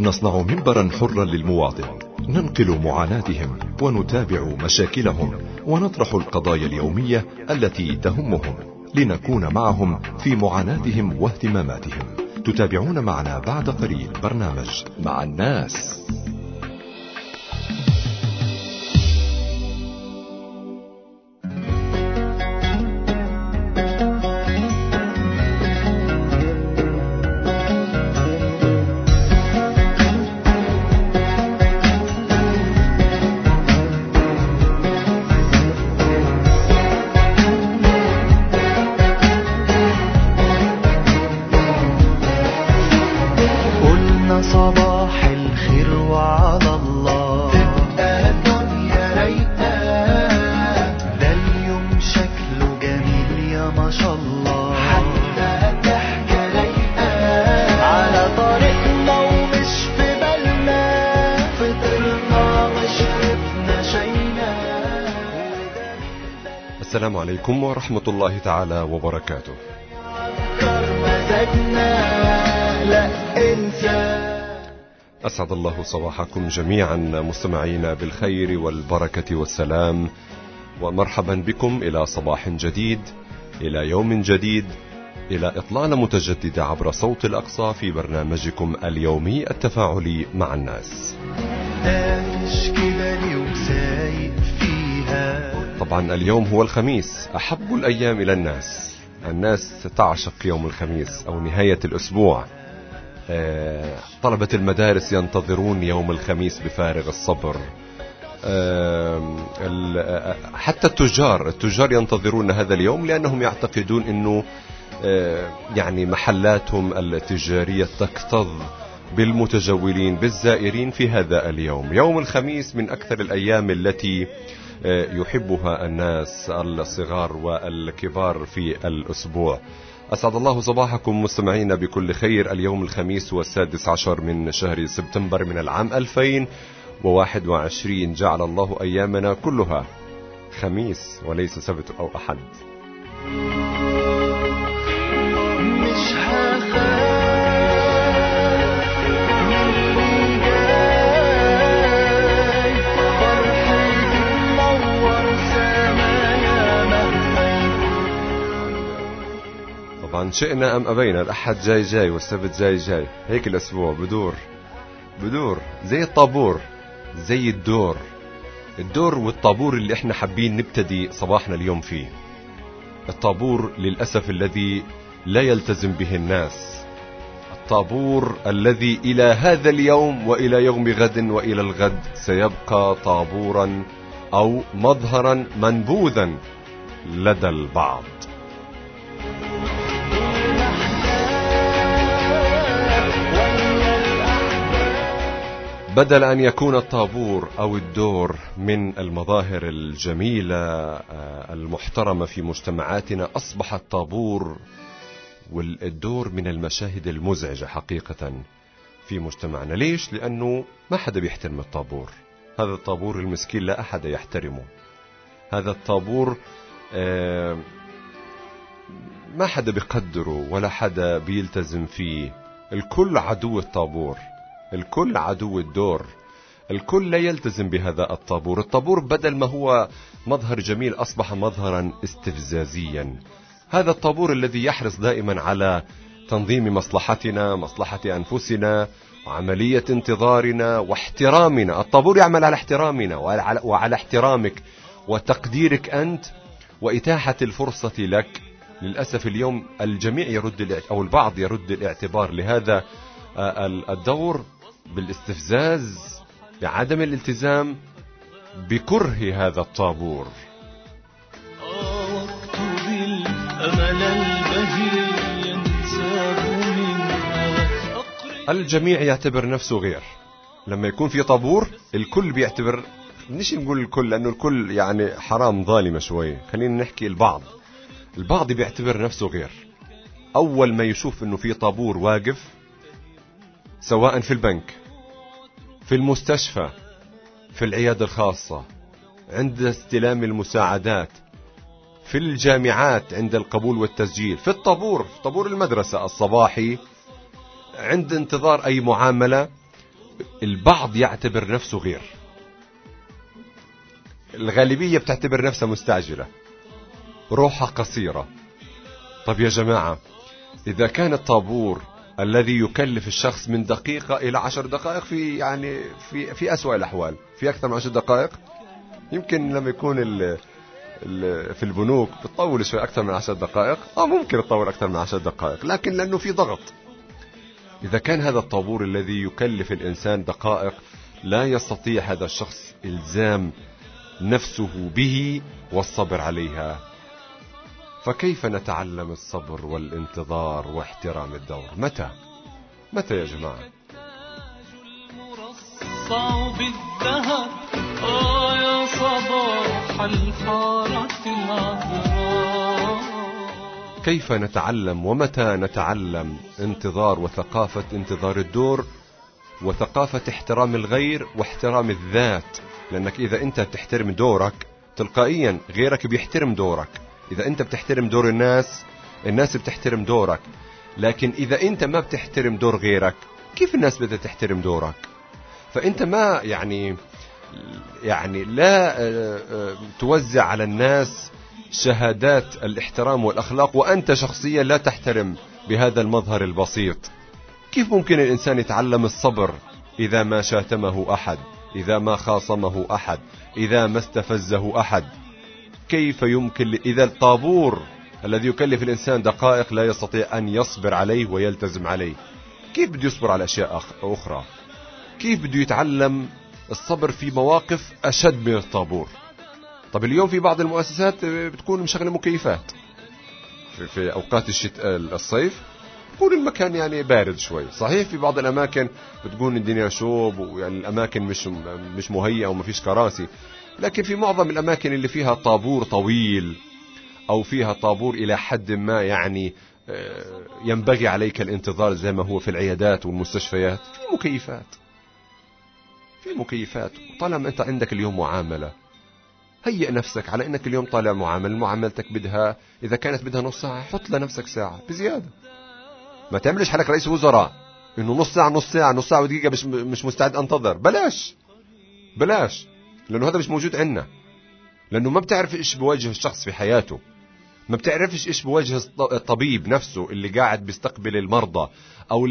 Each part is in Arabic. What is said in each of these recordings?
نصنع منبرا حرا للمواطن، ننقل معاناتهم ونتابع مشاكلهم ونطرح القضايا اليومية التي تهمهم، لنكون معهم في معاناتهم واهتماماتهم. تتابعون معنا بعد قليل برنامج مع الناس. صباح الخير وعلى الله تبقى الدنيا رايقة، ده اليوم شكله جميل يا ما شاء الله، حتى الضحكة رايقة على طريقنا ومش في بالنا، فطرنا وشربنا شاينا. السلام عليكم ورحمة الله تعالى وبركاته. أسعد الله صباحكم جميعا مستمعين بالخير والبركة والسلام، ومرحبا بكم إلى صباح جديد، إلى يوم جديد، إلى إطلالة متجددة عبر صوت الأقصى في برنامجكم اليومي التفاعلي مع الناس. طبعا اليوم هو الخميس، أحب الأيام إلى الناس. الناس تعشق يوم الخميس أو نهاية الأسبوع. طلبة المدارس ينتظرون يوم الخميس بفارغ الصبر. حتى التجار ينتظرون هذا اليوم، لأنهم يعتقدون أنه يعني محلاتهم التجارية تكتظ بالمتجولين بالزائرين في هذا اليوم. يوم الخميس من أكثر الأيام التي يحبها الناس الصغار والكبار في الأسبوع. أسعد الله صباحكم مستمعين بكل خير. اليوم الخميس هو 16 من شهر سبتمبر من العام 2021. جعل الله أيامنا كلها خميس وليس سبت أو أحد. طبعا شئنا أم أبينا الأحد جاي والسبت جاي. هيك الأسبوع بدور زي الطابور، زي الدور والطابور اللي احنا حابين نبتدي صباحنا اليوم فيه. الطابور للأسف الذي لا يلتزم به الناس، الطابور الذي إلى هذا اليوم وإلى يوم غد وإلى الغد سيبقى طابورا أو مظهرا منبوذا لدى البعض. بدل أن يكون الطابور أو الدور من المظاهر الجميلة المحترمة في مجتمعاتنا، أصبح الطابور والدور من المشاهد المزعجة حقيقة في مجتمعنا. ليش؟ لأنه ما حدا بيحترم الطابور. هذا الطابور المسكين لا أحد يحترمه. هذا الطابور ما حدا بيقدره ولا حدا بيلتزم فيه. الكل عدو الطابور، الكل عدو الدور، الكل لا يلتزم بهذا الطابور. الطابور بدل ما هو مظهر جميل أصبح مظهرا استفزازيا. هذا الطابور الذي يحرص دائما على تنظيم مصلحتنا، مصلحة أنفسنا، وعملية انتظارنا واحترامنا. الطابور يعمل على احترامنا وعلى احترامك وتقديرك أنت وإتاحة الفرصة لك. للأسف اليوم الجميع أو البعض يرد الاعتبار لهذا الدور بالاستفزاز، بعدم الالتزام، بكره هذا الطابور. الجميع يعتبر نفسه غير. لما يكون في طابور الكل بيعتبر، مش نقول الكل لأنه الكل يعني حرام ظالمة شوي، خلينا نحكي البعض بيعتبر نفسه غير. أول ما يشوف أنه في طابور واقف، سواء في البنك، في المستشفى، في العيادة الخاصة، عند استلام المساعدات، في الجامعات عند القبول والتسجيل، في الطابور، في طابور المدرسة الصباحي، عند انتظار أي معاملة، البعض يعتبر نفسه غير، الغالبية بتعتبر نفسها مستعجلة، روحها قصيرة. طب يا جماعة، إذا كان الطابور الذي يكلف الشخص من دقيقة إلى 10 دقائق في أسوأ الأحوال، في أكثر من 10 دقائق، يمكن لما يكون في البنوك بتطول شوي أكثر من 10 دقائق، ممكن تطول أكثر من 10 دقائق، لكن لأنه في ضغط. إذا كان هذا الطابور الذي يكلف الإنسان دقائق لا يستطيع هذا الشخص إلزام نفسه به والصبر عليها، فكيف نتعلم الصبر والانتظار واحترام الدور؟ متى يا جماعة؟ يا صباح الحارة العذراء. كيف نتعلم ومتى نتعلم انتظار وثقافة انتظار الدور وثقافة احترام الغير واحترام الذات؟ لأنك إذا أنت تحترم دورك تلقائيا غيرك بيحترم دورك. إذا أنت بتحترم دور الناس بتحترم دورك. لكن إذا أنت ما بتحترم دور غيرك، كيف الناس بدها تحترم دورك؟ فأنت ما يعني لا توزع على الناس شهادات الاحترام والأخلاق وأنت شخصيا لا تحترم بهذا المظهر البسيط. كيف ممكن الإنسان يتعلم الصبر إذا ما شاتمه أحد، إذا ما خاصمه أحد، إذا ما استفزه أحد؟ كيف يمكن إذا الطابور الذي يكلف الإنسان دقائق لا يستطيع أن يصبر عليه ويلتزم عليه، كيف بده يصبر على أشياء أخرى؟ كيف بده يتعلم الصبر في مواقف أشد من الطابور؟ طب اليوم في بعض المؤسسات بتكون مشغلة مكيفات في أوقات الصيف، بيكون المكان بارد شوي. صحيح في بعض الأماكن بتكون الدنيا شوب الأماكن مش مهيئة وما فيش كراسي، لكن في معظم الأماكن اللي فيها طابور طويل أو فيها طابور إلى حد ما ينبغي عليك الانتظار زي ما هو في العيادات والمستشفيات، في مكيفات. وطالما أنت عندك اليوم معاملة، هيئ نفسك على أنك اليوم طالع معاملتك إذا كانت بدها نص ساعة، حط لنفسك ساعة بزيادة. ما تعملش حالك رئيس وزراء إنه نص ساعة ودقيقة مش مستعد أنتظر. بلاش، لأنه هذا مش موجود عندنا، لأنه ما بتعرف إيش بواجه الشخص في حياته، ما بتعرفش إيش بواجه الطبيب نفسه اللي قاعد بيستقبل المرضى، أو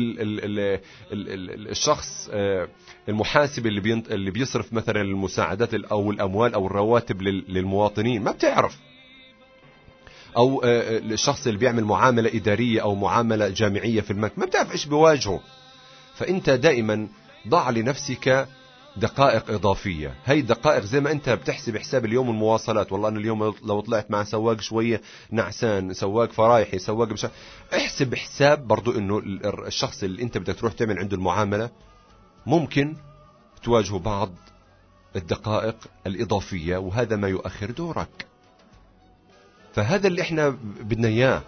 الشخص المحاسب اللي بيصرف مثلا المساعدات أو الأموال أو الرواتب للمواطنين، ما بتعرف. أو الشخص اللي بيعمل معاملة إدارية أو معاملة جامعية في المكتب، ما بتعرف إيش بواجهه. فأنت دائما ضع لنفسك دقائق إضافية. هاي دقائق زي ما أنت بتحسب حساب اليوم المواصلات، والله أنا اليوم لو طلعت مع سواق شوية نعسان، سواق فرايحي، سواق احسب حساب برضو إنه الشخص اللي أنت بدك تروح تعمل عنده المعاملة ممكن تواجهه بعض الدقائق الإضافية، وهذا ما يؤخر دورك. فهذا اللي احنا بدنا اياه.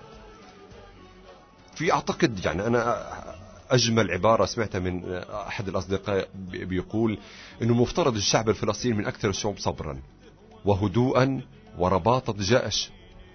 في اعتقد انا اجمل عبارة سمعتها من احد الاصدقاء بيقول انه مفترض الشعب الفلسطيني من اكثر الشعوب صبرا وهدوءا ورباطة جأش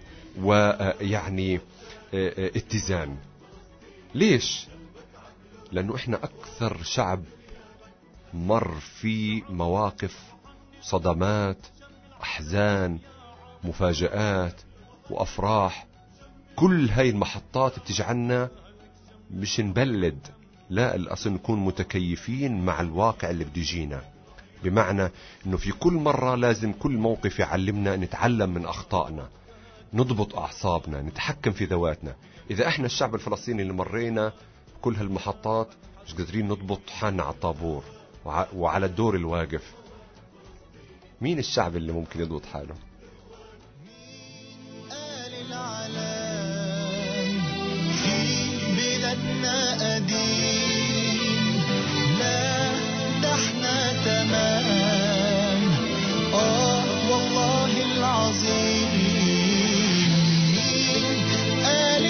اتزان. ليش؟ لانه احنا اكثر شعب مر في مواقف صدمات، احزان، مفاجآت وأفراح. كل هاي المحطات بتجعلنا مش نبلد، لا، الأصل نكون متكيفين مع الواقع اللي بده يجينا. بمعنى أنه في كل مرة لازم كل موقف يعلمنا نتعلم من أخطائنا، نضبط أعصابنا، نتحكم في ذواتنا. إذا إحنا الشعب الفلسطيني اللي مرينا كل هالمحطات مش قادرين نضبط حالنا على الطابور وعلى الدور الواقف، مين الشعب اللي ممكن يضبط حاله؟ والله العظيم قال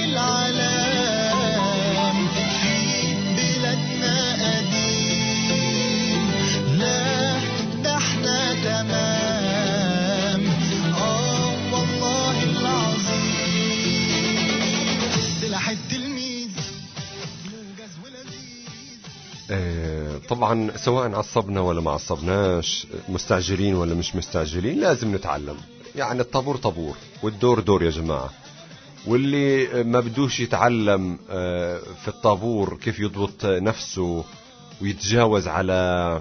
العلام في بلادنا قديم. لا ده احنا تمام، والله العظيم. سلاح التلميذ موجز ولذيذ. طبعا سواء عصبنا ولا ما عصبناش، مستعجلين ولا مش مستعجلين، لازم نتعلم. يعني الطابور طابور والدور دور يا جماعة. واللي ما بدوش يتعلم في الطابور كيف يضبط نفسه ويتجاوز على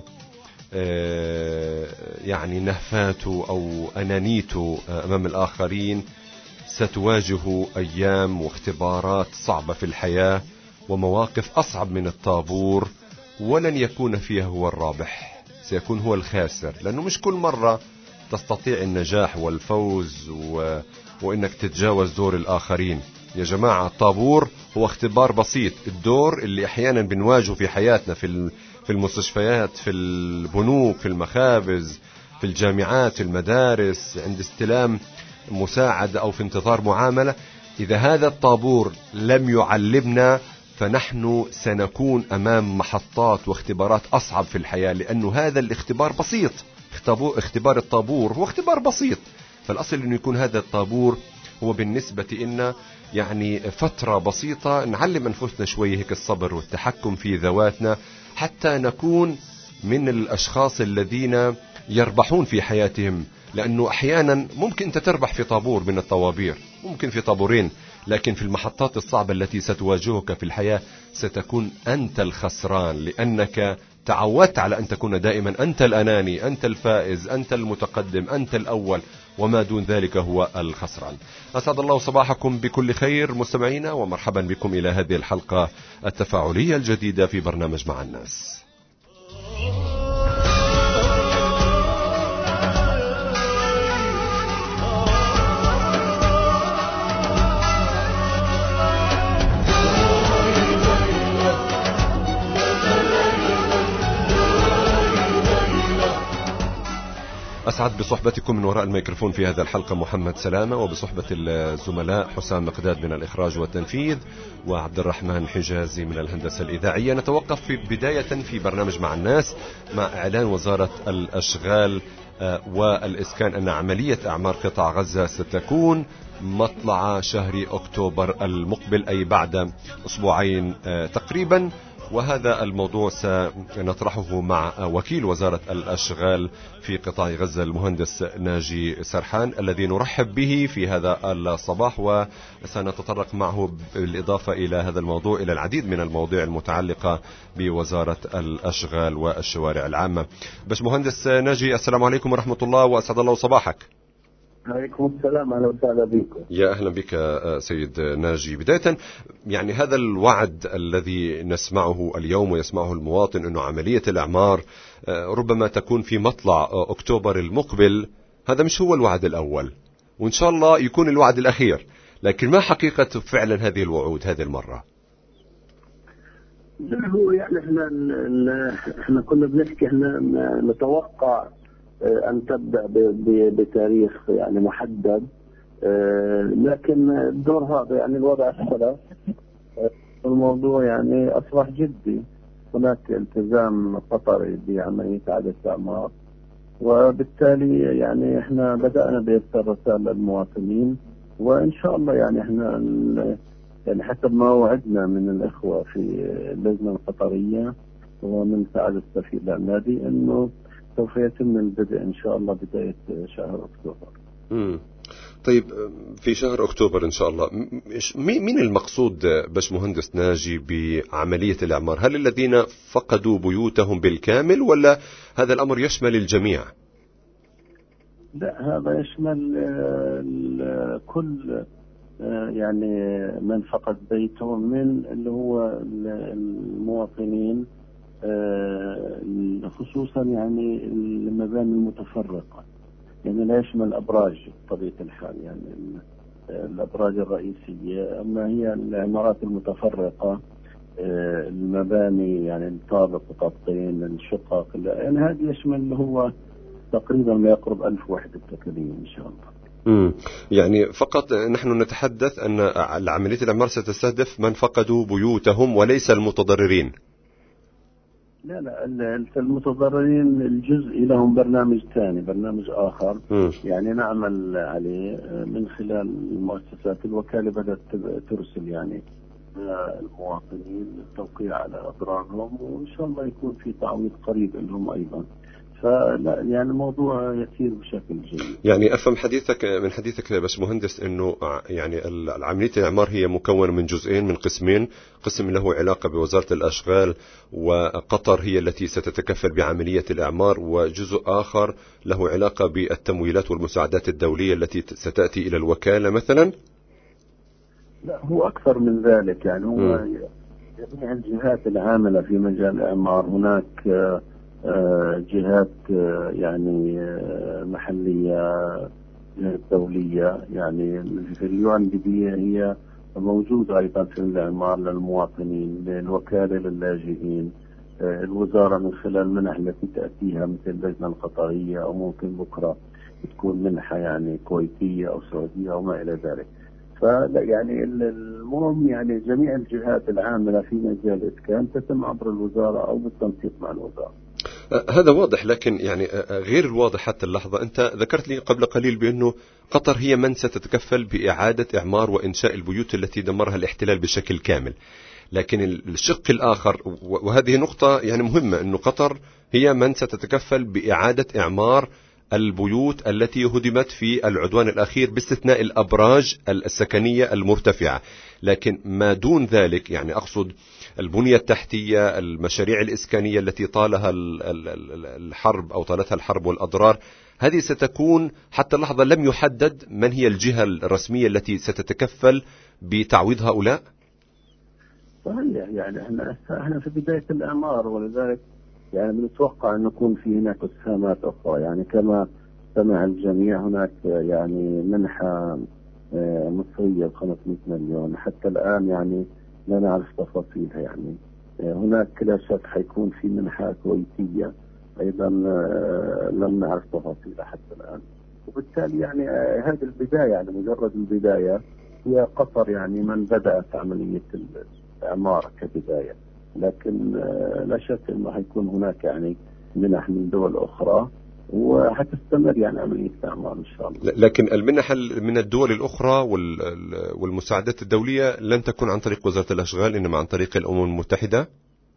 يعني نهفاته أو أنانيته أمام الآخرين، ستواجه أيام واختبارات صعبة في الحياة ومواقف أصعب من الطابور، ولن يكون فيها هو الرابح، سيكون هو الخاسر، لأنه مش كل مرة تستطيع النجاح والفوز وإنك تتجاوز دور الآخرين. يا جماعة الطابور هو اختبار بسيط. الدور اللي أحيانا بنواجهه في حياتنا في المستشفيات، في البنوك، في المخابز، في الجامعات، في المدارس، عند استلام مساعدة أو في انتظار معاملة، إذا هذا الطابور لم يعلمنا فنحن سنكون أمام محطات واختبارات أصعب في الحياة، لأنه هذا الاختبار بسيط. اختبار الطابور هو اختبار بسيط، فالأصل أنه يكون هذا الطابور هو بالنسبة لنا يعني فترة بسيطة نعلم أنفسنا شوية هيك الصبر والتحكم في ذواتنا، حتى نكون من الأشخاص الذين يربحون في حياتهم. لأنه أحيانا ممكن أنت تربح في طابور من الطوابير، ممكن في طابورين، لكن في المحطات الصعبة التي ستواجهك في الحياة ستكون أنت الخسران، لأنك تعودت على أن تكون دائما أنت الأناني، أنت الفائز، أنت المتقدم، أنت الأول، وما دون ذلك هو الخسران. أسعد الله صباحكم بكل خير مستمعينا، ومرحبا بكم إلى هذه الحلقة التفاعلية الجديدة في برنامج مع الناس. أسعد بصحبتكم من وراء الميكروفون في هذا الحلقة محمد سلامة، وبصحبة الزملاء حسام مقداد من الإخراج والتنفيذ وعبد الرحمن حجازي من الهندسة الإذاعية. نتوقف في بداية في برنامج مع الناس مع إعلان وزارة الأشغال والإسكان أن عملية أعمار قطاع غزة ستكون مطلع شهر أكتوبر المقبل، أي بعد أسبوعين تقريبا. وهذا الموضوع سنطرحه مع وكيل وزارة الأشغال في قطاع غزة المهندس ناجي سرحان، الذي نرحب به في هذا الصباح، وسنتطرق معه بالإضافة إلى هذا الموضوع إلى العديد من المواضيع المتعلقة بوزارة الأشغال والشوارع العامة. باش مهندس ناجي، السلام عليكم ورحمة الله، وأسعد الله صباحك. عليكم السلام، أهلا وسهلا بكم. يا أهلا بك سيد ناجي. بداية يعني هذا الوعد الذي نسمعه اليوم ويسمعه المواطن أنه عملية الإعمار ربما تكون في مطلع أكتوبر المقبل، هذا مش هو الوعد الأول، وإن شاء الله يكون الوعد الأخير، لكن ما حقيقة فعلا هذه الوعود هذه المرة؟ هو يعني احنا كنا بنحكي، احنا نتوقع أن تبدأ بتاريخ يعني محدد، لكن الدور هذا يعني الوضع اختلف، الموضوع يعني أصبح جدي، هناك التزام قطري بعملية إعادة الإعمار، وبالتالي يعني احنا بدأنا بإرسال رسائل للمواطنين، وإن شاء الله يعني احنا يعني حسب ما وعدنا من الإخوة في اللجنة القطرية ومن سعادة السفير العنادي أنه سوف يتم البدء إن شاء الله بداية شهر أكتوبر. طيب في شهر أكتوبر إن شاء الله، مين المقصود باش مهندس ناجي بعملية الإعمار؟ هل الذين فقدوا بيوتهم بالكامل، ولا هذا الأمر يشمل الجميع؟ لا، هذا يشمل كل يعني من فقد بيته، من اللي هو المواطنين، خصوصا يعني المباني المتفرقة، يعني لا يشمل أبراج بطبيعة الحال، يعني الأبراج الرئيسية، أما هي العمارات المتفرقة، المباني يعني الطابق وطابقين، الشقق، يعني هذا يشمل اللي هو تقريبا ما يقرب 1000 وحدة سكنية إن شاء الله. يعني فقط نحن نتحدث أن عملية الإعمار ستستهدف من فقدوا بيوتهم وليس المتضررين. لا المتضررين الجزء لهم برنامج ثاني، برنامج آخر يعني نعمل عليه من خلال المؤسسات. الوكالة بدأت ترسل يعني المواطنين للتوقيع على أضرارهم، وإن شاء الله يكون في تعويض قريب لهم أيضا. فلا يعني الموضوع يسير بشكل جيد. يعني أفهم من حديثك يا باشمهندس أنه يعني عملية الإعمار هي مكونة من جزئين، من قسمين، قسم له علاقة بوزارة الأشغال وقطر هي التي ستتكفل بعملية الإعمار، وجزء آخر له علاقة بالتمويلات والمساعدات الدولية التي ستأتي إلى الوكالة مثلا. لا، هو أكثر من ذلك. يعني هو جميع الجهات العاملة في مجال الإعمار، هناك جهات يعني محلية، جهات دولية. يعني في الUNDP هي موجودة أيضا في الإعمار للمواطنين، الوكالة للاجئين، الوزارة من خلال المنح التي تأتيها مثل اللجنة القطرية، أو ممكن بكرة تكون منحة يعني كويتية أو سعودية أو ما إلى ذلك. فلا يعني المهم يعني جميع الجهات العاملة في مجال الإسكان تتم عبر الوزارة أو بالتنسيق مع الوزارة. هذا واضح، لكن يعني غير الواضح حتى اللحظة. أنت ذكرت لي قبل قليل بأنه قطر هي من ستتكفل بإعادة إعمار وإنشاء البيوت التي دمرها الاحتلال بشكل كامل، لكن الشق الآخر، وهذه نقطة يعني مهمة، أنه قطر هي من ستتكفل بإعادة إعمار البيوت التي هدمت في العدوان الأخير باستثناء الأبراج السكنية المرتفعة. لكن ما دون ذلك، يعني أقصد البنية التحتية، المشاريع الإسكانية التي طالها الحرب أو طالتها الحرب والأضرار، هذه ستكون حتى اللحظة لم يحدد من هي الجهة الرسمية التي ستتكفل بتعويض هؤلاء. صحيح. يعني احنا في بداية الإعمار، ولذلك يعني بنتوقع أن يكون في هناك اسهامات أخرى. يعني كما سمع الجميع، هناك يعني منحة مصرية ب500 مليون. حتى الآن يعني لا نعرف تفاصيلها. يعني هناك لا شك حيكون في منحة كويتية أيضا لم نعرف تفاصيلها حتى الآن. وبالتالي يعني هذه البداية، يعني مجرد البداية. هي قطر يعني من بدأت عملية الإعمار كبداية، لكن لا شك أنه حيكون هناك يعني منح من دول أخرى، وحتستمر يعني عملية الإعمار إن شاء الله. لكن المنح من الدول الأخرى والمساعدات الدولية لن تكون عن طريق وزارة الأشغال، إنما عن طريق الأمم المتحدة.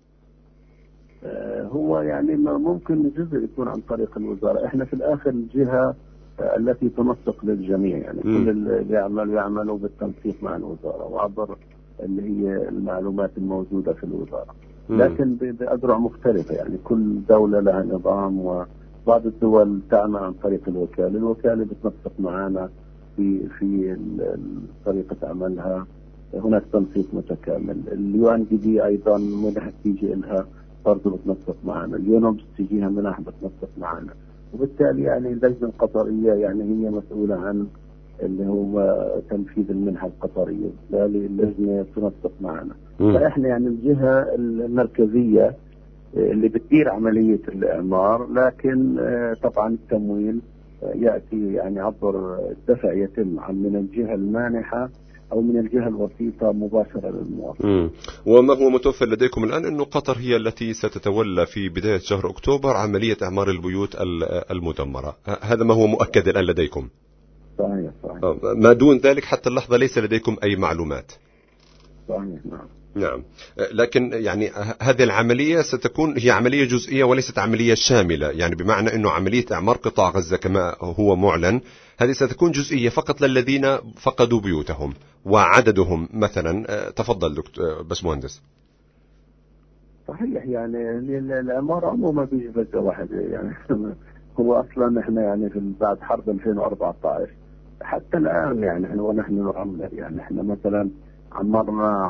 هو يعني ممكن جزء يكون عن طريق الوزارة. احنا في الآخر الجهة التي تنسق للجميع. يعني كل اللي يعملوا بالتنسيق مع الوزارة وعبر اللي هي المعلومات الموجودة في الوزارة، لكن بأذرع مختلفة. يعني كل دولة لها نظام، وبعض الدول تعمل عن طريق الوكالة بتنسق معنا في طريقة عملها. هناك تنسيق متكامل. الUNDP أيضا منح تيجي لها برضه بتنسق معنا، اليونوبس تجيها منح بتنسق معنا. وبالتالي يعني اللجنة القطرية يعني هي مسؤولة عن اللي هو تنفيذ المنحة القطرية، بالتالي اللجنة تنسق معنا. فإحنا يعني الجهة المركزية اللي بتدير عملية الإعمار، لكن طبعا التمويل يأتي يعني عبر الدفع يتم من الجهة المانحة أو من الجهة الوسيطة مباشرة للمواطن. وما هو متوفر لديكم الآن أنه قطر هي التي ستتولى في بداية شهر أكتوبر عملية إعمار البيوت المدمرة، هذا ما هو مؤكد الآن لديكم؟ صحيح. ما دون ذلك حتى اللحظة ليس لديكم أي معلومات؟ صحيح. نعم. لكن يعني هذه العملية ستكون هي عملية جزئية وليست عملية شاملة، يعني بمعنى أنه عملية إعمار قطاع غزة كما هو معلن هذه ستكون جزئية فقط للذين فقدوا بيوتهم وعددهم مثلا. تفضل دكتور باشمهندس. صحيح. يعني الإعمار عموما بيجي فجأة واحدة. يعني هو أصلا إحنا يعني في بعد حرب 2014 حتى الآن يعني ونحن نعمر. يعني إحنا مثلا عمرنا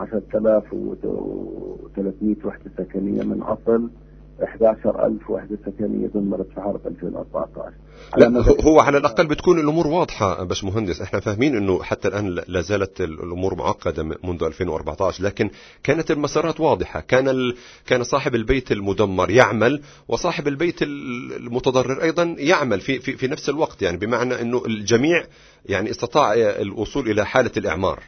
10,300 وحدة سكنية من أصل 11,000 وحدة سكنية دمرت في حرب 2014. لا هو على الأقل بتكون الأمور واضحة باش مهندس. احنا فاهمين أنه حتى الآن لا زالت الأمور معقدة منذ 2014، لكن كانت المسارات واضحة. كان صاحب البيت المدمر يعمل، وصاحب البيت المتضرر أيضا يعمل في نفس الوقت، يعني بمعنى أنه الجميع يعني استطاع الوصول إلى حالة الإعمار.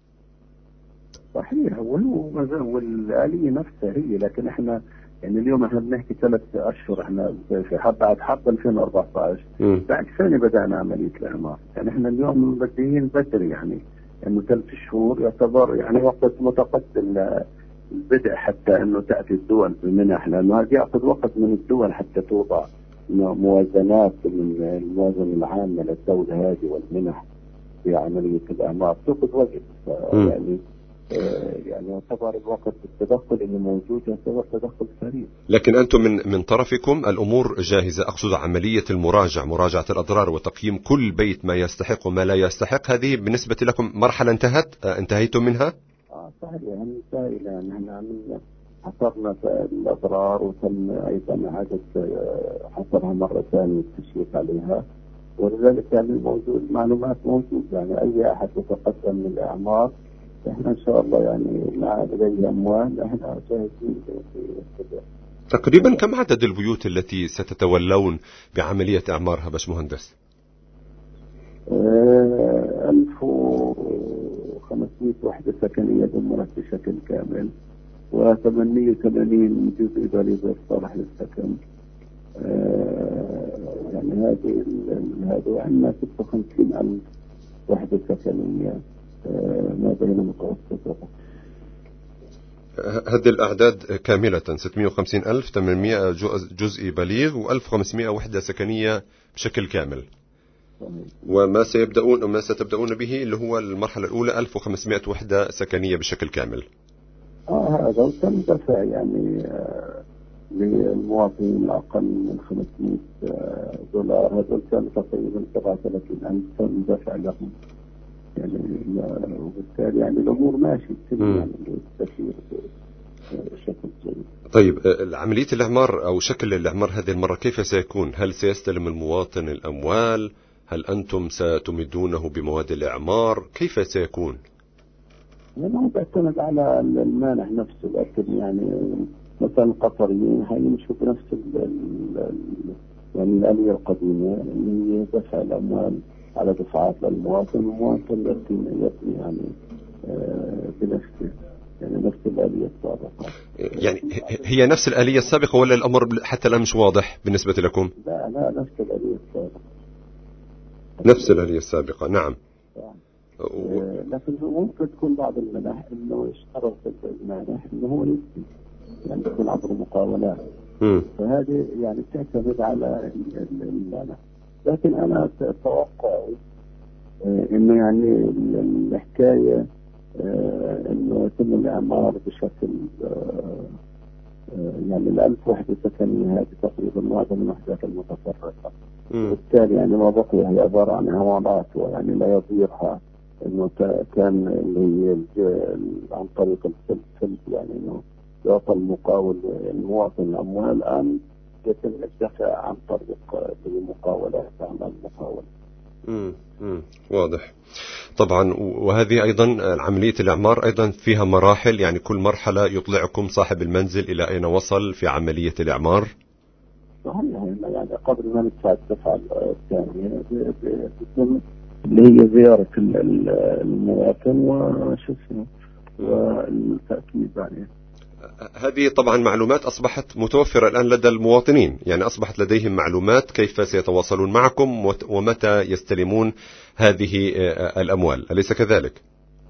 صحيح. والآلية نفسها هي، لكن احنا يعني اليوم احنا بنحكي 3 أشهر احنا في بعد حرب 2014 بعد سنة بدأنا عملية الإعمار. يعني احنا اليوم بدين بدري. يعني إنه 3 شهور يعتبر يعني وقت متقدم البدء حتى إنه تأتي الدول بمنح، لأنه هذا يأخذ وقت من الدول حتى توضع موازنات من الموازنة العامة للدولة هذه والمنح في عملية الإعمار تأخذ وقت. يعني يعني يعتبر الوقت التدخل اللي موجود يعتبر تدخل سريع. لكن أنتم من طرفكم الأمور جاهزة، أقصد عملية مراجعة الأضرار وتقييم كل بيت ما يستحق وما لا يستحق، هذه بالنسبة لكم مرحلة انتهيتم منها؟ صحيح، يعني سائلة، يعني احنا عملنا حصرنا الأضرار وتم أيضا إعادة حصرها مرة ثانية التشريف عليها، ولذلك يعني موجود معلومات موجود، يعني أي أحد يتقدم من الأعمار احنا إن شاء الله يعني مع لديه أموال احنا جاهزين في تقريبا كم عدد البيوت التي ستتولون بعملية إعمارها باشمهندس؟ 1500 وحدة سكنية دمرت بشكل كامل، و88 جزء إداري غير صالح للسكن. يعني هذه عندنا 56,000 وحدة سكنية ما بين متوسطة. هذه الأعداد كاملة 650,000، 800 جزء بليغ، و1500 وحدة سكنية بشكل كامل. وما ستبدأون به اللي هو المرحلة الأولى 1500 وحدة سكنية بشكل كامل. هذا وتم دفع يعني للمواطنين أقل من $500، هذول كانوا تقريبا 37,000 تم دفع لهم يعني، وبالتالي يعني الأمور ماشية يعني تسير بشكل جيد. طيب عملية الإعمار أو شكل الإعمار هذه المرة كيف سيكون؟ هل سيستلم المواطن الأموال؟ هل أنتم ستمدونه بمواد الإعمار؟ كيف سيكون؟ أنا بعتمد على المانح نفسه، لكن يعني مثلا القطريين هيمشوا بنفس يعني الآلية القديمة اللي هي دفع الأموال على دفعات للمواطن، المواطن يبني يعني بنفسه، يعني نفس الآلية السابقة. يعني هي نفس الآلية السابقة ولا الأمر حتى الآن مش واضح بالنسبة لكم؟ لا نفس الآلية السابقة. نفس الآلية السابقة، نعم. لكن ممكن تكون بعض المنح إنه يشترط المانح إنه هو يبني، يعني تكون عبر مقاولات. فهذه يعني تعتمد على المانح. لكن أنا أتوقع إنه يعني الحكاية إنه يتم الإعمار بشكل يعني 1000 وحدة سكنية هذه تقريبا معظم الوحدات المتفرقة، بالتالي يعني ما بقي هي عبارة عن عمارات، ويعني لا يضيرها إنه كان اللي هي عن طريق السلف، يعني إنه يعطى المقاول المواطن الأموال، الآن يتم الدفع عن طريق المقاولات عمل المقاولة. واضح. طبعا وهذه أيضا عملية الإعمار أيضا فيها مراحل، يعني كل مرحلة يطلعكم صاحب المنزل إلى أين وصل في عملية الإعمار. صحيح، يعني قبل ما ندفع الدفعة الثانية اللي هي زيارة المواطن وشو اسمه والتأكيد عليه. هذه طبعا معلومات أصبحت متوفرة الآن لدى المواطنين، يعني أصبحت لديهم معلومات كيف سيتواصلون معكم ومتى يستلمون هذه الأموال، أليس كذلك؟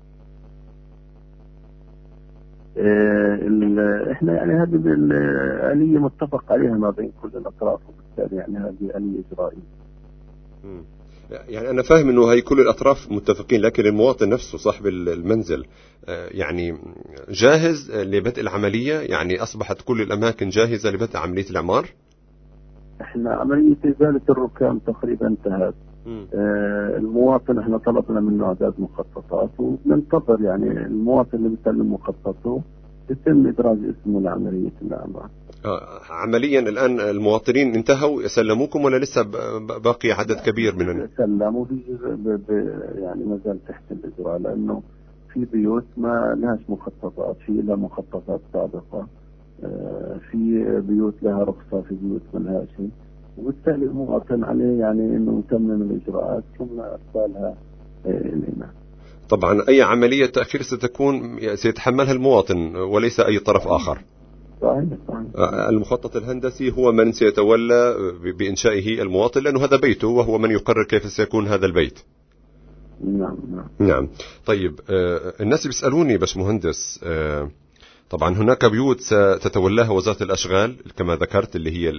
احنا يعني هذه الآلية متفق عليها ما بين كل الأطراف، وبالتالي يعني هذه آلية إجرائية. يعني أنا فاهم أنه هي كل الأطراف متفقين، لكن المواطن نفسه صاحب المنزل يعني جاهز لبدء العملية، يعني أصبحت كل الأماكن جاهزة لبدء عملية الإعمار. احنا عملية إزالة الركام تقريبا انتهت. المواطن احنا طلبنا منه اعداد مخططات، وبننتظر يعني المواطن اللي بيسلم مخططه يتم إدراج اسمه لعملية الإعمار. عمليا الآن المواطنين انتهوا يسلموكم ولا لسه باقي عدد كبير من سلموا يعني ما زال تحت الإجراء، لأنه في بيوت ما لهاش مخططات، في لها مخططات سابقة، في بيوت لها رخصة، في بيوت ما لهاش، وبالتالي المواطن عليه يعني إنه يتمم الإجراءات ثم إرسالها إلينا. طبعا أي عملية تأخير سيتحملها المواطن وليس أي طرف آخر. صحيح. المخطط الهندسي هو من سيتولى بإنشائه المواطن، لأنه هذا بيته وهو من يقرر كيف سيكون هذا البيت. نعم. نعم. طيب الناس بيسألوني بس مهندس، طبعا هناك بيوت ستتولاها وزارة الأشغال كما ذكرت، اللي هي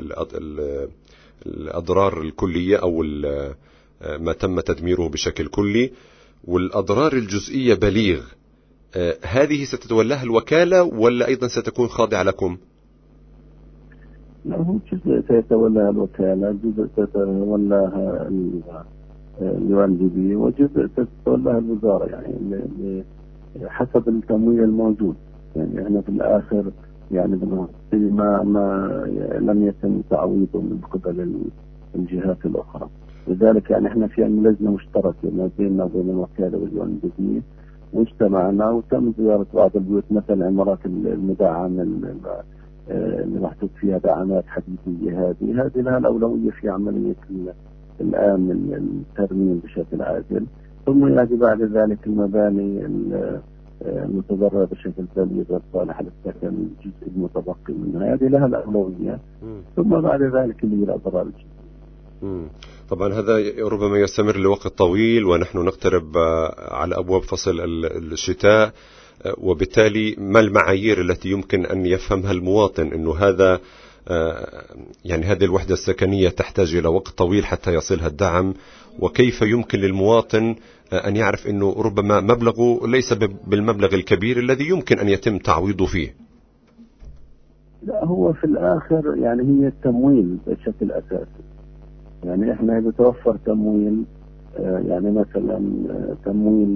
الأضرار الكلية أو ما تم تدميره بشكل كلي، والأضرار الجزئية بليغ، هذه ستتولاها الوكالة ولا أيضا ستكون خاضعة لكم؟ لا، هو جزء سيتولاها الوكالة، جزء سيتولاها الUNDP، وجزء تتولاها الوزارة، يعني حسب التمويل الموجود. يعني احنا في الآخر يعني ما لم يتم تعويضه من قبل الجهات الأخرى. لذلك يعني احنا في لجنة مشتركة ما بيننا وبين الوكالة والUNDP، واجتمعنا وتم زيارة بعض البيوت، مثل العمارات المدعمة اللي محطوط فيها دعامات حديثية، هذه لها الأولوية في عملية الآن الترميم بشكل عاجل. ثم يأتي بعد ذلك المباني المتضررة بشكل كبير صالح للسكن، الجزء المتبقي منها هذه لها الأولوية. ثم بعد ذلك اللي هي الأضرار الجديدة. طبعا هذا ربما يستمر لوقت طويل، ونحن نقترب على أبواب فصل الشتاء، وبالتالي ما المعايير التي يمكن أن يفهمها المواطن أنه هذا يعني هذه الوحدة السكنية تحتاج إلى وقت طويل حتى يصلها الدعم، وكيف يمكن للمواطن أن يعرف أنه ربما مبلغه ليس بالمبلغ الكبير الذي يمكن أن يتم تعويضه فيه؟ لا، هو في الآخر يعني هي التمويل بشكل أساسي. يعني إحنا بتوفر تمويل، يعني مثلا تمويل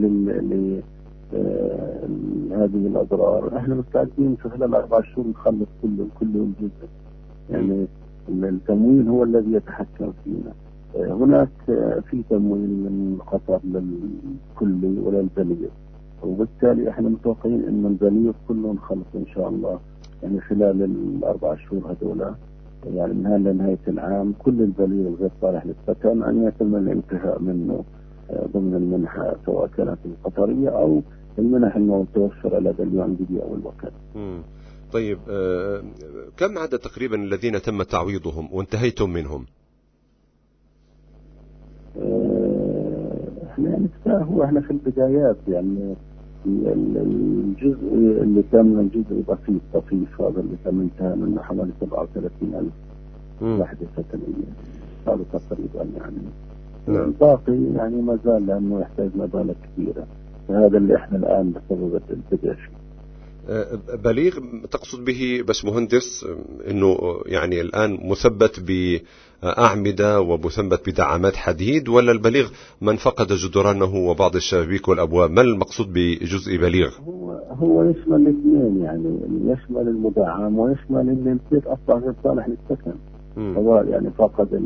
هذه الأضرار، احنا مستعدين في خلال 4 شهور نخلص كل الجزء. يعني التمويل هو الذي يتحكم فينا. هناك في تمويل من قطر للكلي وللبليغ، وبالتالي احنا متوقعين ان البليغ كله نخلص ان شاء الله يعني خلال ال4 شهور هذولا، يعني من هذا لنهاية العام كل البليغ الغير صالح للسكن أن يتم الانتهاء منه ضمن المنحة، سواء كانت القطرية أو المنح المتوفرة لدى الUNDP أو الوكالة. طيب كم عدد تقريبا الذين تم تعويضهم وانتهيتم منهم؟ احنا في البدايات، يعني الجزء اللي تم الجزء طفيف هذا اللي تم انتهى منه حوالي 37,000 وحدة سكنية، هذا تقريبا يعني. الباقي يعني ما زال لأنه يحتاج مبالغ كبيرة، هذا اللي احنا الآن بسبب البدء فيه. بليغ تقصد به بس مهندس انه يعني الآن مثبت بأعمدة ومثبت بدعامات حديد، ولا البليغ من فقد جدرانه وبعض الشبابيك والأبواب؟ ما المقصود بجزء بليغ؟ هو يشمل الاثنين، يعني يشمل المدعم ويشمل اللي البيت أصلا غير صالح للسكن، سواء يعني فقد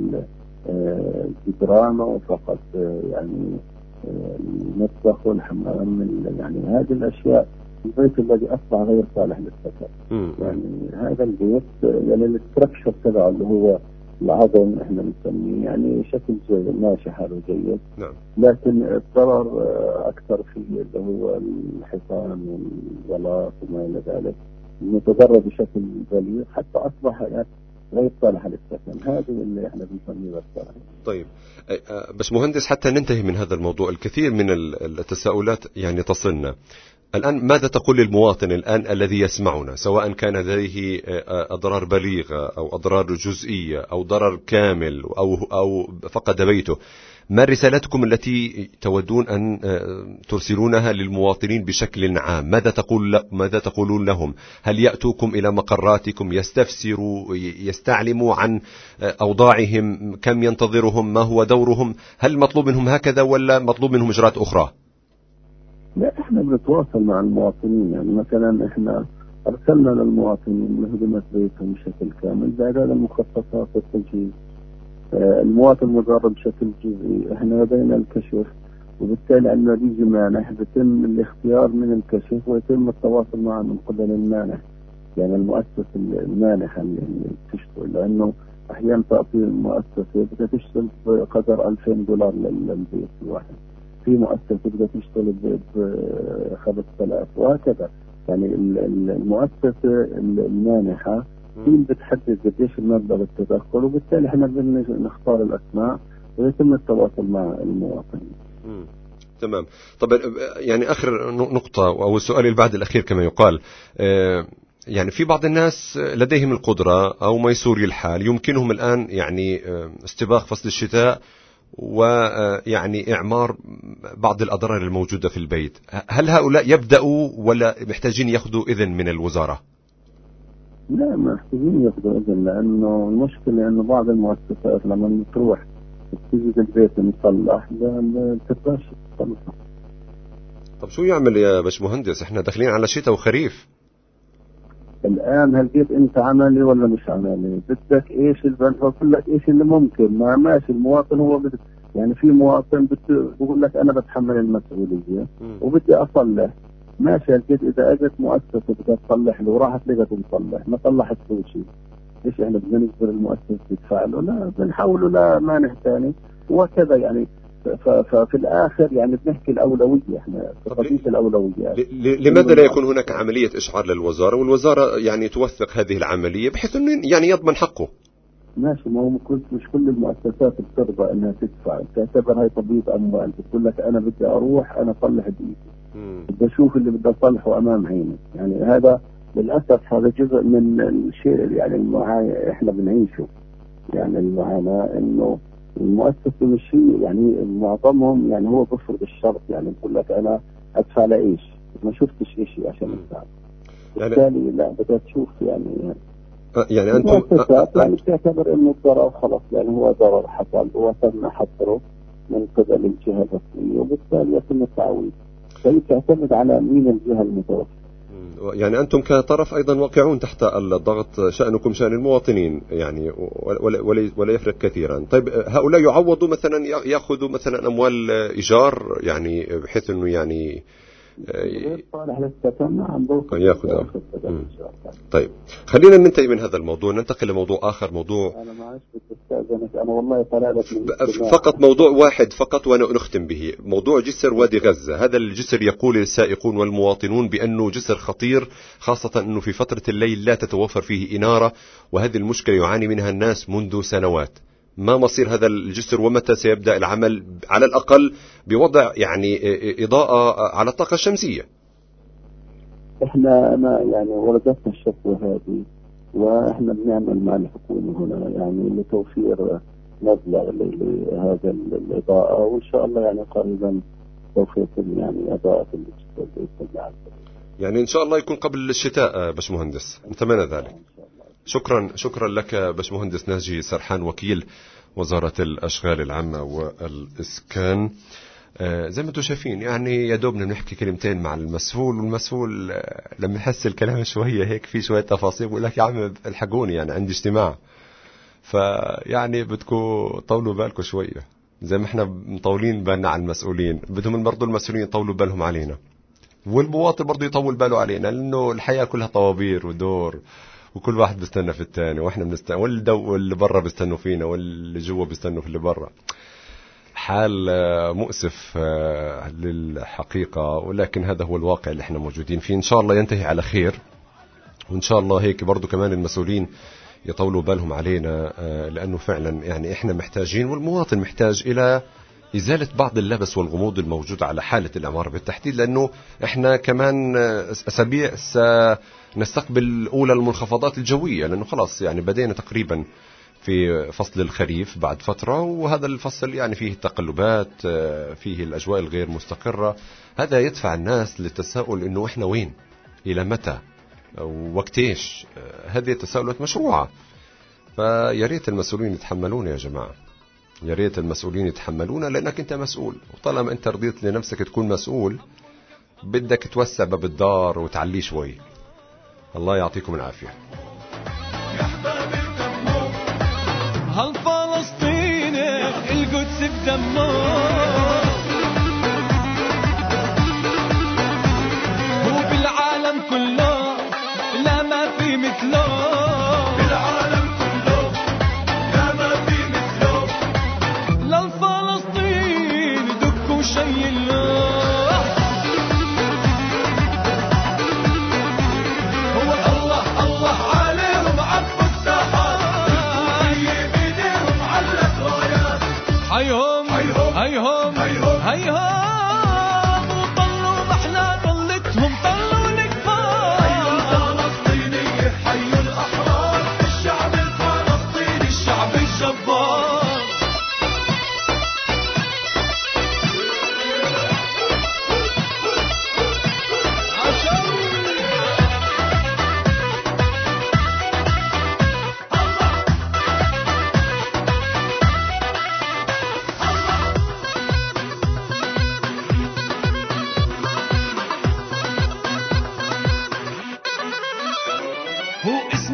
الجدران وفقد يعني المطبخ والحمام، يعني هذه الأشياء البيت الذي أصبح غير صالح للسكن. يعني هذا البيت يعني الاستراكشر تبعه اللي هو العظم احنا بنسميه يعني شكل جيد ماشي حاله جيد، لكن الضرر أكثر فيه اللي هو الحيطان والبلاط وما إلى ذلك، متضرر بشكل بليغ حتى أصبح يعني غير صالح للسكن. هذه اللي احنا بنسميه بالصراحة. طيب بس مهندس حتى ننتهي من هذا الموضوع، الكثير من التساؤلات يعني تصلنا الآن. ماذا تقول للمواطن الآن الذي يسمعنا، سواء كان لديه أضرار بليغة أو أضرار جزئية أو ضرر كامل أو فقد بيته؟ ما رسالتكم التي تودون أن ترسلونها للمواطنين بشكل عام؟ ماذا تقولون لهم؟ هل يأتوكم إلى مقراتكم يستفسروا يستعلموا عن أوضاعهم؟ كم ينتظرهم؟ ما هو دورهم؟ هل مطلوب منهم هكذا ولا مطلوب منهم إجراءات أخرى؟ لا، احنا بنتواصل مع المواطنين. يعني مثلا احنا ارسلنا للمواطنين لهدمة بيتهم بشكل كامل، بعد هذا المخصصات والتجهيز. المواطن مضار بشكل جزئي، احنا لدينا الكشف، وبالتالي عندنا بيجي مانح بيتم الاختيار من الكشف ويتم التواصل معه من قبل المانح، يعني المؤسسة المانحة اللي تشتغل، لانه احيانا تعطي المؤسسة بدها تشتغل بقدر $2,000 للبيت الواحد، في مؤسسة بدها تشتغل ب5,000 وهكذا. يعني المؤسسة المانحة هي بتحدد قديش المبلغ التدخل، وبالتالي احنا بنختار الأسماء ويتم التواصل مع المواطنين. تمام. طب يعني آخر نقطة أو السؤال اللي بعد الأخير كما يقال، يعني في بعض الناس لديهم القدرة أو ميسوري الحال يمكنهم الآن يعني استباق فصل الشتاء ويعني إعمار بعض الأضرار الموجودة في البيت. هل هؤلاء يبدأوا ولا محتاجين يأخذوا إذن من الوزارة؟ لا، محتاجين ياخذوا اذن، لانه المشكله انه بعض المؤسسات لما تروح تيجي البيت مصلح ما بتقدرش تصلحه. طب شو يعمل يا باشمهندس؟ احنا داخلين على شتاء وخريف. الان هل جيت انت عملي ولا مش عملي؟ بدك ايش بقول لك ايش اللي ممكن. ما ماشي المواطن هو يعني في مواطن بقول لك انا بتحمل المسؤوليه وبدي اصلح. ماشي، هل جيت اذا اجت مؤسسه بدها تصلح له وراحت لقت مصلح ما صلحت له شيء، ايش احنا بدنا نجبر المؤسسه تدفع له؟ لا، بنحوله لمانع ثاني وكذا يعني. ففي الاخر يعني بنحكي الاولويه، احنا في قضيه الاولويات. لماذا لا يكون هناك عملية إشعار للوزارة والوزارة يعني توثق هذه العملية بحيث أنه يعني يضمن حقه؟ ماشي، ما هو مش كل المؤسسات بترضى انها تدفع، تعتبر هاي تبييض اموال. بتقول لك انا بدي اروح انا اصلح بايدي، بدي اشوف اللي بدي اصلحه امام عيني. يعني هذا للاسف هذا جزء من الشيء يعني احنا بنعيشه. يعني المعاناه انه المؤسسه مش هي يعني معظمهم يعني هو بفرض الشرط. يعني بقول لك انا ادفع لايش؟ ما شفتش شيء عشان ادفع. بالتالي لا، بدك تشوف يعني أنتم يعني بتعتبر انه الضرر خلص، يعني هو ضرر حصل وتم حصره من قبل الجهه الرسميه وبالتالي يتم التعويض. فهي تعتمد على مين الجهه المتوفره. يعني أنتم كطرف أيضا واقعون تحت الضغط، شأنكم شأن المواطنين يعني ولا يفرق كثيرا. طيب هؤلاء يعوضوا مثلا، يأخذوا مثلا أموال إيجار يعني بحيث أنه يعني صالح للسكن. نعم، يأخذ. طيب خلينا ننتهي من هذا الموضوع، ننتقل لموضوع آخر. موضوع أنا معلش بدي أستأذنك، أنا والله طلعت فقط موضوع واحد فقط ونختم به. موضوع جسر وادي غزة. هذا الجسر يقول السائقون والمواطنون بأنه جسر خطير، خاصة أنه في فترة الليل لا تتوفر فيه إنارة، وهذه المشكلة يعاني منها الناس منذ سنوات. ما مصير هذا الجسر ومتى سيبدأ العمل على الأقل بوضع يعني إضاءة على الطاقة الشمسية؟ احنا يعني وردتنا الشكوى هذه واحنا بنعمل مع الحكومة هنا يعني لتوفير مبلغ لهذا الإضاءة، وإن شاء الله يعني قريبا سوف يتم يعني إضاءة الجسر بإذن الله. يعني إن شاء الله يكون قبل الشتاء باشمهندس، نتمنى ذلك. شكرا لك باشمهندس ناجي سرحان، وكيل وزارة الأشغال العامة والإسكان. زي ما انتم شايفين يعني يا دوبنا نحكي كلمتين مع المسؤول، والمسؤول لما يحس الكلام شوية هيك في شوية تفاصيل بيقول لك يا عم الحقوني يعني عندي اجتماع. فيعني بدكم طولوا بالكم شوية زي ما احنا مطولين بالنا على المسؤولين، بدهم برضو المسؤولين يطولوا بالهم علينا، والمواطن برضو يطول باله علينا، لأنه الحياة كلها طوابير ودور، وكل واحد بيستنى في الثاني، واحنا بنستنى، واللي برا بيستنوا فينا واللي جوا بيستنوا في اللي برا. حال مؤسف للحقيقة، ولكن هذا هو الواقع اللي احنا موجودين فيه. ان شاء الله ينتهي على خير، وان شاء الله هيك برضو كمان المسؤولين يطولوا بالهم علينا، لأنه فعلا يعني احنا محتاجين والمواطن محتاج إلى إزالة بعض اللبس والغموض الموجود على حالة العمارة بالتحديد، لأنه احنا كمان أسابيع سنستقبل أولى المنخفضات الجوية، لأنه خلاص يعني بدينا تقريبا في فصل الخريف بعد فترة، وهذا الفصل يعني فيه التقلبات، فيه الأجواء الغير مستقرة. هذا يدفع الناس للتساؤل إنه إحنا وين، إلى متى، وقتيش. هذه التساؤلات مشروعة، فياريت المسؤولين يتحملون يا جماعة، ياريت المسؤولين يتحملون، لأنك أنت مسؤول، وطالما أنت رضيت لنفسك تكون مسؤول بدك توسع باب الدار وتعليه شوي. الله يعطيكم العافية. هالفلسطيني القدس بدمه، هو بالعالم كله لا ما في مثله، بالعالم كله لا ما في مثله، للفلسطين دكوا شي الله، هو الله الله عليهم عطف السحاب،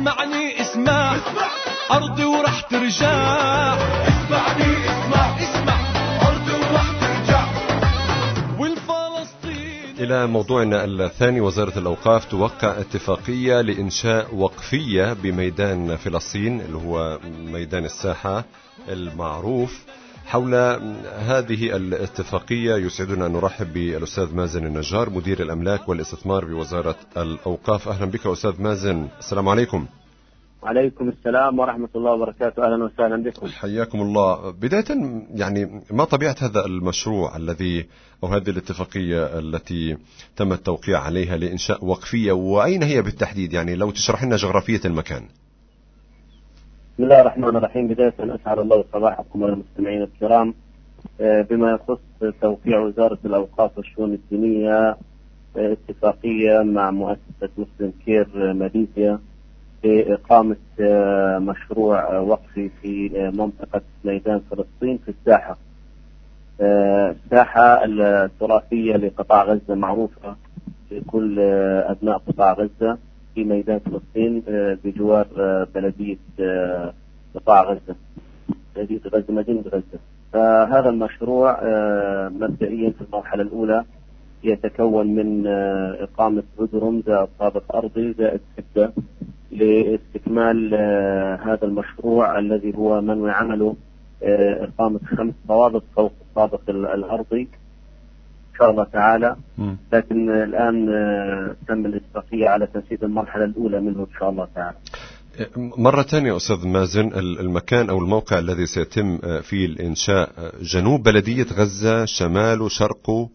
اسمعني اسمع أرضي وراح ترجع. اسمعني اسمع أرضي وراح ترجع. والفلسطين. إلى موضوعنا الثاني. وزارة الأوقاف توقع اتفاقية لإنشاء وقفية بميدان فلسطين اللي هو ميدان الساحة المعروف. حول هذه الاتفاقية يسعدنا أن نرحب بالأستاذ مازن النجار مدير الأملاك والاستثمار بوزارة الأوقاف. أهلا بك أستاذ مازن. السلام عليكم. وعليكم السلام ورحمة الله وبركاته. أهلا وسهلا بكم. حياكم الله. بداية يعني ما طبيعة هذا المشروع الذي أو هذه الاتفاقية التي تم التوقيع عليها لإنشاء وقفية، وأين هي بالتحديد؟ يعني لو تشرح لنا جغرافية المكان. بسم الله الرحمن الرحيم. بداية أسعد الله صباحكم والمستمعين الكرام. بما يخص توقيع وزارة الأوقاف والشؤون الدينية اتفاقية مع مؤسسة مسلم كير ماليزيا بإقامة مشروع وقفي في منطقة ميدان فلسطين في الساحة. الساحة التراثية لقطاع غزة معروفة لكل أبناء قطاع غزة في ميدان فلسطين بجوار بلدية قطاع غزة، بلدية غزة، مدينة غزة. فهذا المشروع مبدئيا في المرحلة الأولى يتكون من إقامة جدران زائد طابق أرضي زائد سدة لاستكمال هذا المشروع الذي هو منوي عمله إقامة 5 طوابق فوق الطابق الأرضي إن شاء الله تعالى. لكن الآن تم الاتفاقية على تنفيذ المرحلة الأولى منه إن شاء الله تعالى. مرة ثانية أستاذ مازن، المكان أو الموقع الذي سيتم فيه الإنشاء جنوب بلدية غزة، شمال شرق؟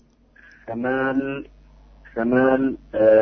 شمال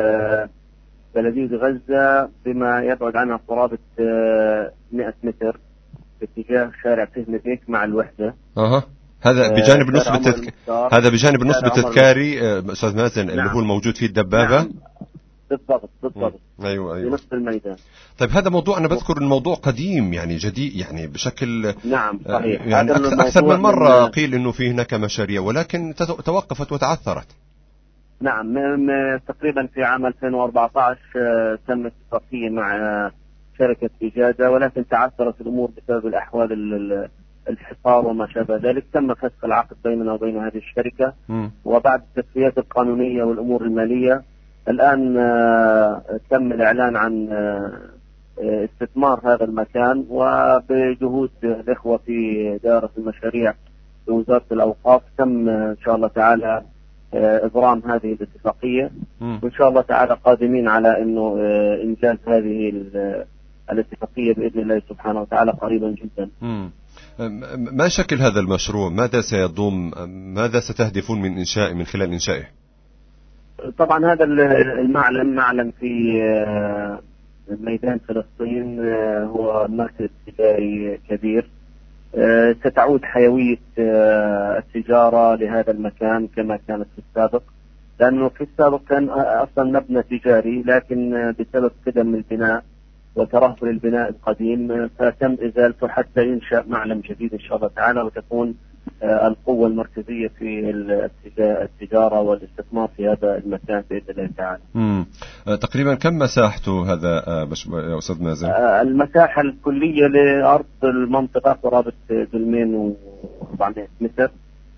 بلدية غزة بما يبعد عنها قرابة 100 متر باتجاه شارع فهمي بيك مع الوحدة. هذا بجانب هذا بجانب النصب التذكاري أستاذ مازن. نعم. اللي هو الموجود فيه الدبابة. نعم. بالضبط. أيوة. في نصف الميدان. طيب هذا موضوع أنا بذكر الموضوع قديم يعني جديد يعني بشكل. نعم صحيح. يعني أكثر من مرة قيل إنه في هناك مشاريع ولكن توقفت وتعثرت. نعم تقريبا في عام 2014 تم اتفاقية مع شركة إجازة، ولكن تعثرت الأمور بسبب الأحوال الحصار وما شابه ذلك. تم فسخ العقد بيننا وبين هذه الشركة وبعد التسويات القانونية والأمور المالية الآن تم الإعلان عن استثمار هذا المكان، وبجهود الإخوة في دائرة المشاريع بوزارة الأوقاف تم إن شاء الله تعالى إبرام هذه الاتفاقية، وإن شاء الله تعالى قادمين على إنه إنجاز هذه الاتفاقية بإذن الله سبحانه وتعالى قريبا جدا. ما شكل هذا المشروع؟ ماذا سيضم؟ ماذا ستهدفون من خلال إنشائه؟ طبعا هذا المعلم في ميدان فلسطين هو مركز تجاري كبير. ستعود حيوية التجارة لهذا المكان كما كانت في السابق، لأنه في السابق كان أصلا مبنى تجاري، لكن بسبب قدم البناء وترهل البناء القديم فتم إزالته حتى ينشأ معلم جديد إن شاء الله تعالى، وتكون القوة المركزية في التجارة والاستثمار في هذا المكان بإذن الله تعالى. تقريبا كم مساحته هذا يا أستاذ مازن؟ المساحة الكلية لأرض المنطقة قرابة 2400 متر.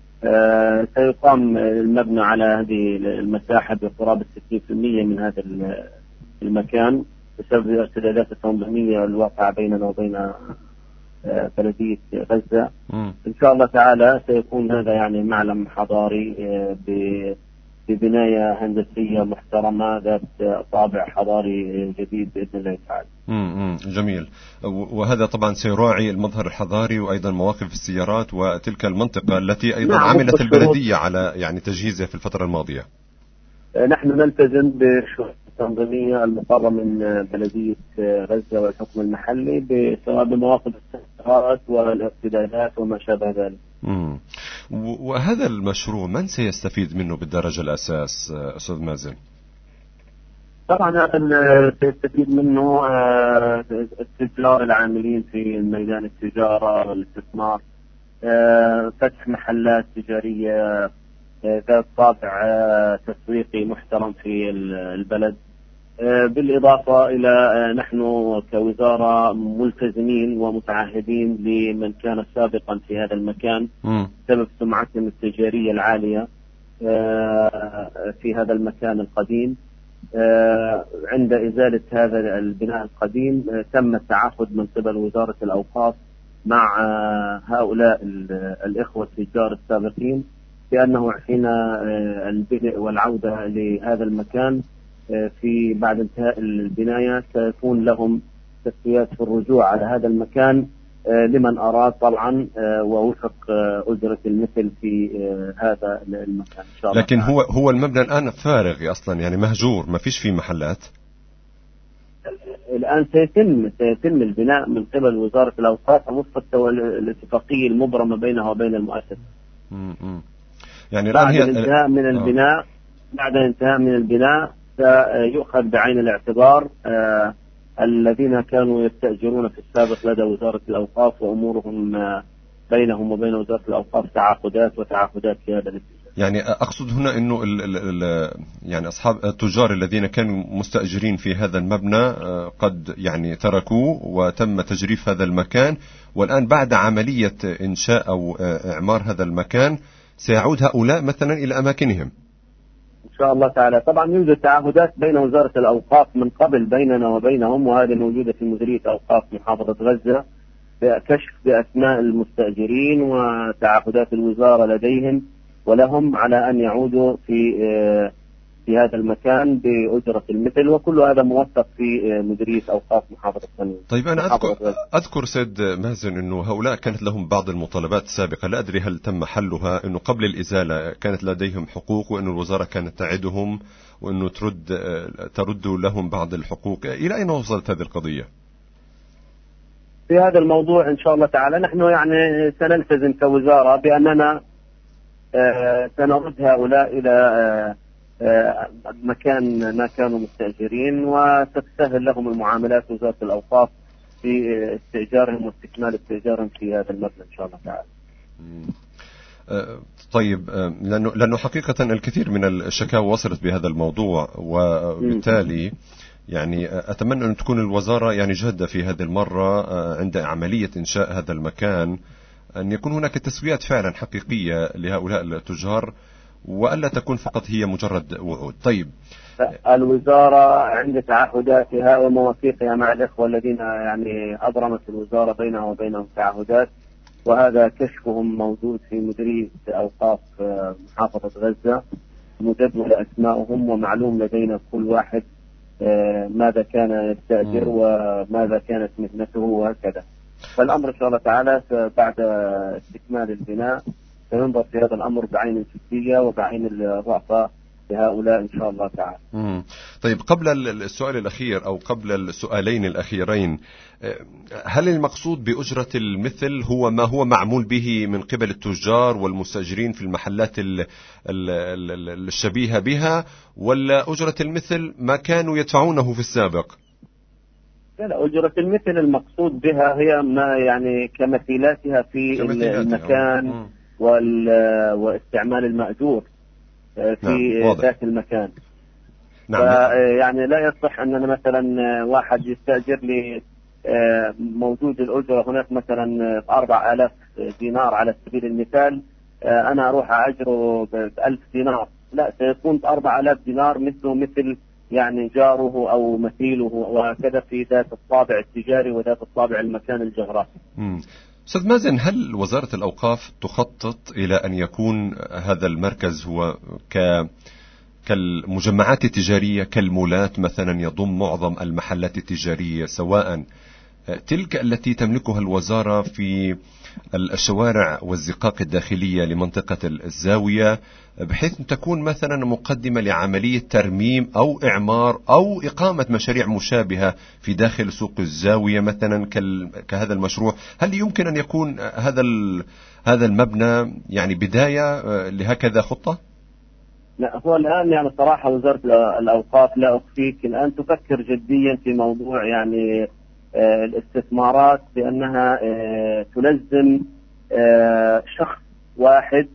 سيقام المبنى على هذه المساحة بقرابة 60% من هذا المكان بسبب الارتدادات التنظيمية الواقعة بيننا وبين بلدية غزة. إن شاء الله تعالى سيكون هذا يعني معلم حضاري ببناية هندسية محترمة ذات طابع حضاري جديد بإذن الله تعالى. جميل. وهذا طبعا سيراعي المظهر الحضاري وأيضا مواقف السيارات وتلك المنطقة التي أيضا عملت البلدية على يعني تجهيزها في الفترة الماضية. نحن نلتزم بالشروط التنظيمية المقررة من بلدية غزة والحكم المحلي سواء بمواقف السيارات والارتدادات وما شابه ذلك. وهذا المشروع من سيستفيد منه بالدرجة الأساس أستاذ مازن؟ طبعا سيستفيد منه التجار العاملين في ميدان التجارة والاستثمار، فتح محلات تجارية ذات طابع تسويقي محترم في البلد، بالإضافة إلى نحن كوزارة ملتزمين ومتعهدين لمن كان سابقا في هذا المكان بسبب سمعتهم التجارية العالية في هذا المكان القديم. عند إزالة هذا البناء القديم تم التعاقد من قبل وزارة الأوقاف مع هؤلاء الإخوة التجار السابقين بأنه حين البدء والعودة لهذا المكان في بعد انتهاء البناية سيكون لهم تسويات في الرجوع على هذا المكان لمن أراد طبعا ووفق أجرة المثل في هذا المكان إن شاء الله. لكن هو المبنى الآن فارغ أصلا، يعني مهجور، ما فيش فيه محلات. الآن سيتم البناء من قبل وزارة الأوقاف وفق الاتفاقية المبرمة بينها وبين المؤسسة. يعني بعد الانتهاء من البناء بعد الانتهاء من البناء سيؤخذ بعين الاعتبار الذين كانوا يستأجرون في السابق لدى وزارة الأوقاف وأمورهم بينهم وبين وزارة الأوقاف تعاقدات في هذا الاتجاه. يعني أقصد هنا أنه يعني أصحاب التجار الذين كانوا مستأجرين في هذا المبنى قد يعني تركوه وتم تجريف هذا المكان، والآن بعد عملية إنشاء أو إعمار هذا المكان سيعود هؤلاء مثلا إلى أماكنهم إن شاء الله تعالى. طبعا يوجد تعهدات بين وزارة الأوقاف من قبل بيننا وبينهم، وهذه موجودة في مديرية أوقاف محافظة غزة بكشف بأسماء المستأجرين وتعهدات الوزارة لديهم ولهم على أن يعودوا في هذا المكان بأجرة المثل، وكل هذا موثق في مديرية أوقاف محافظة غزة. طيب أنا أذكر سيد مازن أنه هؤلاء كانت لهم بعض المطالبات السابقة، لا أدري هل تم حلها، أنه قبل الإزالة كانت لديهم حقوق وأن الوزارة كانت تعدهم وأنه ترد لهم بعض الحقوق. إلى أين وصلت هذه القضية؟ في هذا الموضوع إن شاء الله تعالى نحن يعني سنلتزم كوزارة بأننا سنرد هؤلاء إلى مكان ما كانوا مستأجرين، وستسهل لهم المعاملات وزارة الأوقاف في استئجارهم واستكمال استئجارهم في هذا المبنى إن شاء الله تعالى. طيب، لأنه حقيقة الكثير من الشكاوى وصلت بهذا الموضوع، وبالتالي يعني أتمنى أن تكون الوزارة يعني جادة في هذه المرة عند عملية إنشاء هذا المكان، أن يكون هناك تسويات فعلا حقيقية لهؤلاء التجار وألا تكون فقط هي مجرد وعود. طيب، الوزارة عند تعهداتها ومواثيقها مع الإخوة الذين يعني أبرمت الوزارة بينها وبينهم تعهدات، وهذا كشفهم موجود في مديرية أوقاف محافظة غزة، مجدول أسماءهم ومعلوم لدينا كل واحد ماذا كان يستأجر وماذا كانت مهنته وهكذا. فالأمر إن شاء الله تعالى بعد استكمال البناء سننظر في هذا الأمر بعين الجدية وبعين الرأفة لهؤلاء إن شاء الله تعالى. طيب، قبل السؤال الأخير أو قبل السؤالين الأخيرين، هل المقصود بأجرة المثل هو ما هو معمول به من قبل التجار والمستأجرين في المحلات الشبيهة بها، ولا أجرة المثل ما كانوا يدفعونه في السابق؟ لا، أجرة المثل المقصود بها هي ما يعني كمثيلاتها في المكان واستعمال المأجور في ذات المكان. يعني لا يصح أننا مثلا واحد يستأجر لي موجود الأجرة هناك مثلا 4000 دينار على سبيل المثال، أنا أروح أجره ب1000 دينار، لا، سيكون 4000 دينار مثله مثل يعني جاره أو مثيله، وهكذا في ذات الطابع التجاري وذات الطابع المكان الجغرافي. أستاذ مازن، هل وزارة الأوقاف تخطط إلى أن يكون هذا المركز هو كالمجمعات التجارية كالمولات مثلا، يضم معظم المحلات التجارية سواء تلك التي تملكها الوزارة في الشوارع والزقاق الداخلية لمنطقة الزاوية، بحيث تكون مثلا مقدمة لعملية ترميم أو إعمار أو إقامة مشاريع مشابهة في داخل سوق الزاوية مثلا كهذا المشروع؟ هل يمكن أن يكون هذا المبنى يعني بداية لهكذا خطة؟ لا، هو الآن يعني صراحة وزارة الأوقاف لا أخفيك الآن تفكر جديا في موضوع يعني الاستثمارات بأنها تلزم شخص واحد،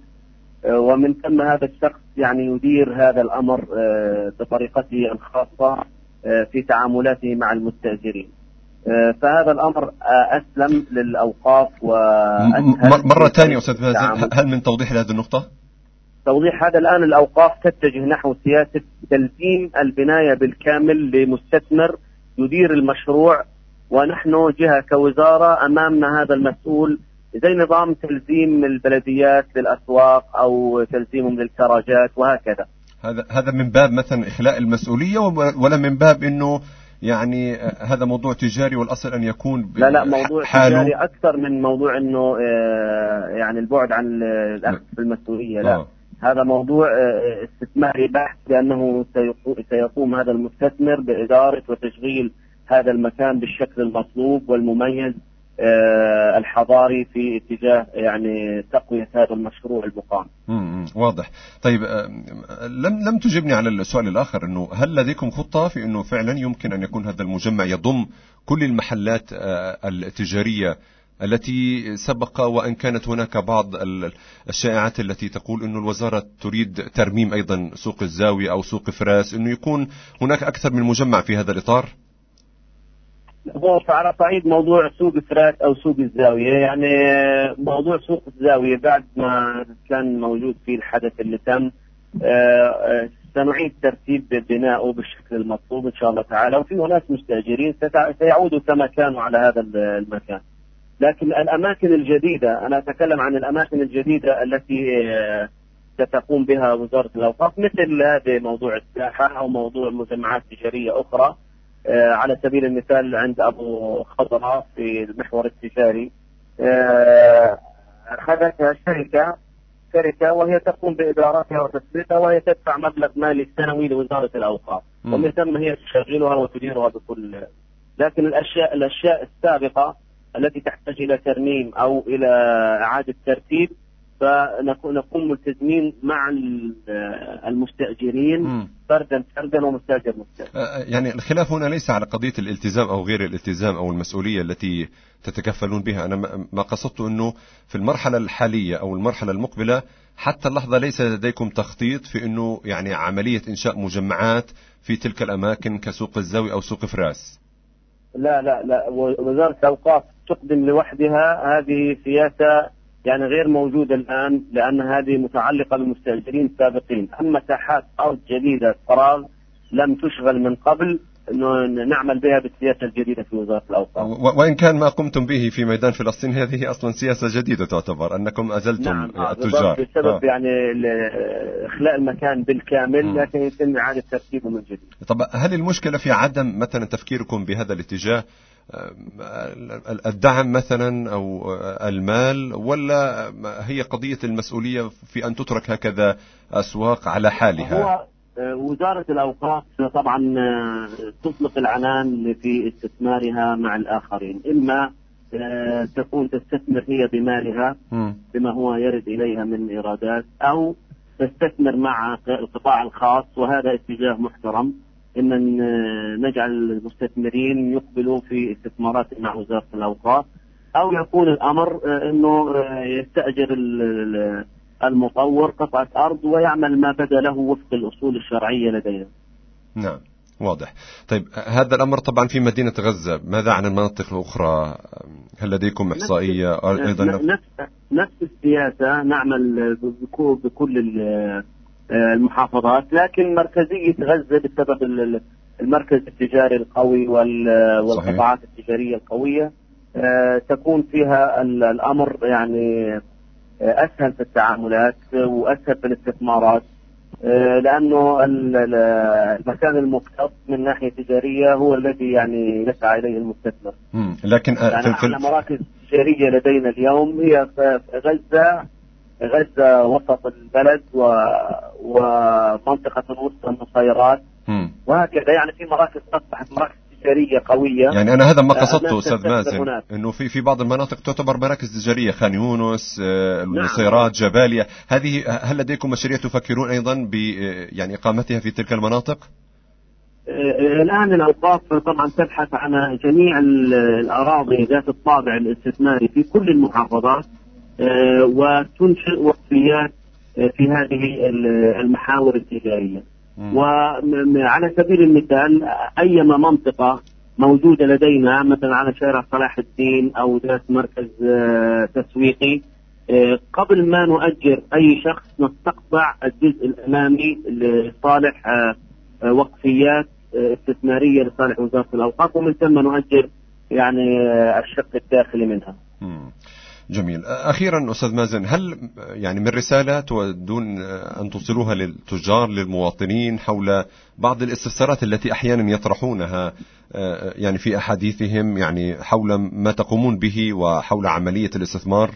ومن ثم هذا الشخص يعني يدير هذا الأمر بطريقته الخاصة في تعاملاته مع المستأجرين. فهذا الأمر أسلم للأوقاف وأسهل. مرة ثانية أستاذ مازن، هل من توضيح لهذه النقطة؟ توضيح هذا الآن الأوقاف تتجه نحو سياسة تلزيم البناية بالكامل لمستثمر يدير المشروع، ونحن جهة كوزارة أمامنا هذا المسؤول، زي نظام تلزيم البلديات للأسواق أو تلزيمهم للكراجات وهكذا. هذا من باب مثلا إخلاء المسؤولية، ولا من باب إنه يعني هذا موضوع تجاري والأصل أن يكون لا موضوع تجاري أكثر من موضوع إنه يعني البعد عن الأخذ في المسؤولية. لا هذا موضوع استثماري بحت، لأنه سيقوم هذا المستثمر بإدارة وتشغيل هذا المكان بالشكل المطلوب والمميز الحضاري في اتجاه يعني تقوية هذا المشروع المقام. واضح. طيب لم تجبني على السؤال الآخر، إنه هل لديكم خطة في إنه فعلا يمكن أن يكون هذا المجمع يضم كل المحلات التجارية التي سبق وأن كانت هناك بعض الشائعات التي تقول إنه الوزارة تريد ترميم أيضا سوق الزاوية أو سوق فراس، إنه يكون هناك أكثر من مجمع في هذا الإطار؟ هو على صعيد موضوع سوق فراس أو سوق الزاوية، يعني موضوع سوق الزاوية بعد ما كان موجود فيه الحدث اللي تم سنعيد ترتيب بناؤه بالشكل المطلوب إن شاء الله تعالى، وفي ناس مستأجرين سيعودوا كما كانوا على هذا المكان. لكن الأماكن الجديدة، أنا أتكلم عن الأماكن الجديدة التي ستقوم بها وزارة الأوقاف، مثل هذا موضوع الساحة أو موضوع مجمعات تجارية أخرى. على سبيل المثال عند أبو خضراء في المحور التجاري أخذتها شركة وهي تقوم بإدارتها وتسويقها، وهي تدفع مبلغ مالي سنوي لوزارة الأوقاف، ومن ثم هي تشغلها وتديرها بكل. لكن الأشياء السابقة التي تحتاج إلى ترميم أو إلى إعادة ترتيب فنقوم ملتزمين مع المستأجرين فردا ومستأجر مستأجر. يعني الخلاف هنا ليس على قضية الالتزام أو غير الالتزام أو المسؤولية التي تتكفلون بها. أنا ما قصدت أنه في المرحلة الحالية أو المرحلة المقبلة حتى اللحظة ليس لديكم تخطيط في أنه يعني عملية إنشاء مجمعات في تلك الأماكن كسوق الزاوية أو سوق فراس. لا وزارة الأوقاف تقدم لوحدها هذه سياسة يعني غير موجودة الآن، لأن هذه متعلقة بالمستأجرين السابقين. أما ساحات أرض جديدة فراغ لم تشغل من قبل، إنه نعمل بها بالسياسة الجديدة في وزارة الأوقاف. وإن كان ما قمتم به في ميدان فلسطين هذه أصلا سياسة جديدة تعتبر، أنكم أزلتم التجار بسبب يعني إخلاء المكان بالكامل، لكن يتم إعادة ترتيبه من جديد. طب هل المشكلة في عدم مثلا تفكيركم بهذا الاتجاه، الدعم مثلا أو المال، ولا هي قضية المسؤولية في أن تترك هكذا أسواق على حالها؟ هو وزارة الأوقاف طبعا تطلق العنان في استثمارها مع الآخرين، إما تكون تستثمر هي بمالها بما هو يرد إليها من إيرادات، أو تستثمر مع القطاع الخاص، وهذا اتجاه محترم إن نجعل المستثمرين يقبلوا في استثمارات مع وزارة الأوقاف، أو يكون الأمر إنه يستأجر المطور قطعة أرض ويعمل ما بدا له وفق الأصول الشرعية لدينا. نعم واضح. طيب هذا الأمر طبعا في مدينة غزة، ماذا عن المناطق الأخرى؟ هل لديكم إحصائية أيضا؟ نفس السياسة، نعمل بكل المحافظات، لكن مركزية غزة بسبب المركز التجاري القوي والقطاعات التجارية القوية تكون فيها الأمر يعني أسهل في التعاملات وأسهل في الاستثمارات، لأنه المكان المختص من ناحية تجارية هو الذي يعني يسعى إليه المستثمر. لكن يعني على مراكز تجارية لدينا اليوم هي في غزة وسط البلد ومنطقة الوسطى النصيرات وهكذا، يعني في مراكز أصبحت مراكز تجارية قوية. يعني أنا هذا ما قصدته أستاذ مازن، إنه في بعض المناطق تعتبر مراكز تجارية، خان يونس، النصيرات، جباليا، هذه هل لديكم مشاريع تفكرون أيضا يعني إقامتها في تلك المناطق؟ الآن الأوقاف طبعا تبحث عن جميع الأراضي ذات الطابع الاستثماري في كل المحافظات، وتنشئ وقفيات في هذه المحاور التجارية. وعلى سبيل المثال أيما منطقة موجودة لدينا مثلا على شارع صلاح الدين أو ذات مركز تسويقي، قبل ما نؤجر أي شخص نستقطع الجزء الأمامي لصالح وقفيات استثمارية لصالح وزارة الأوقاف، ومن ثم نؤجر يعني الشق الداخلي منها. جميل. أخيرا أستاذ مازن، هل يعني من رسالة تودون أن توصلوها للتجار للمواطنين حول بعض الاستفسارات التي أحيانا يطرحونها يعني في أحاديثهم يعني حول ما تقومون به وحول عملية الاستثمار؟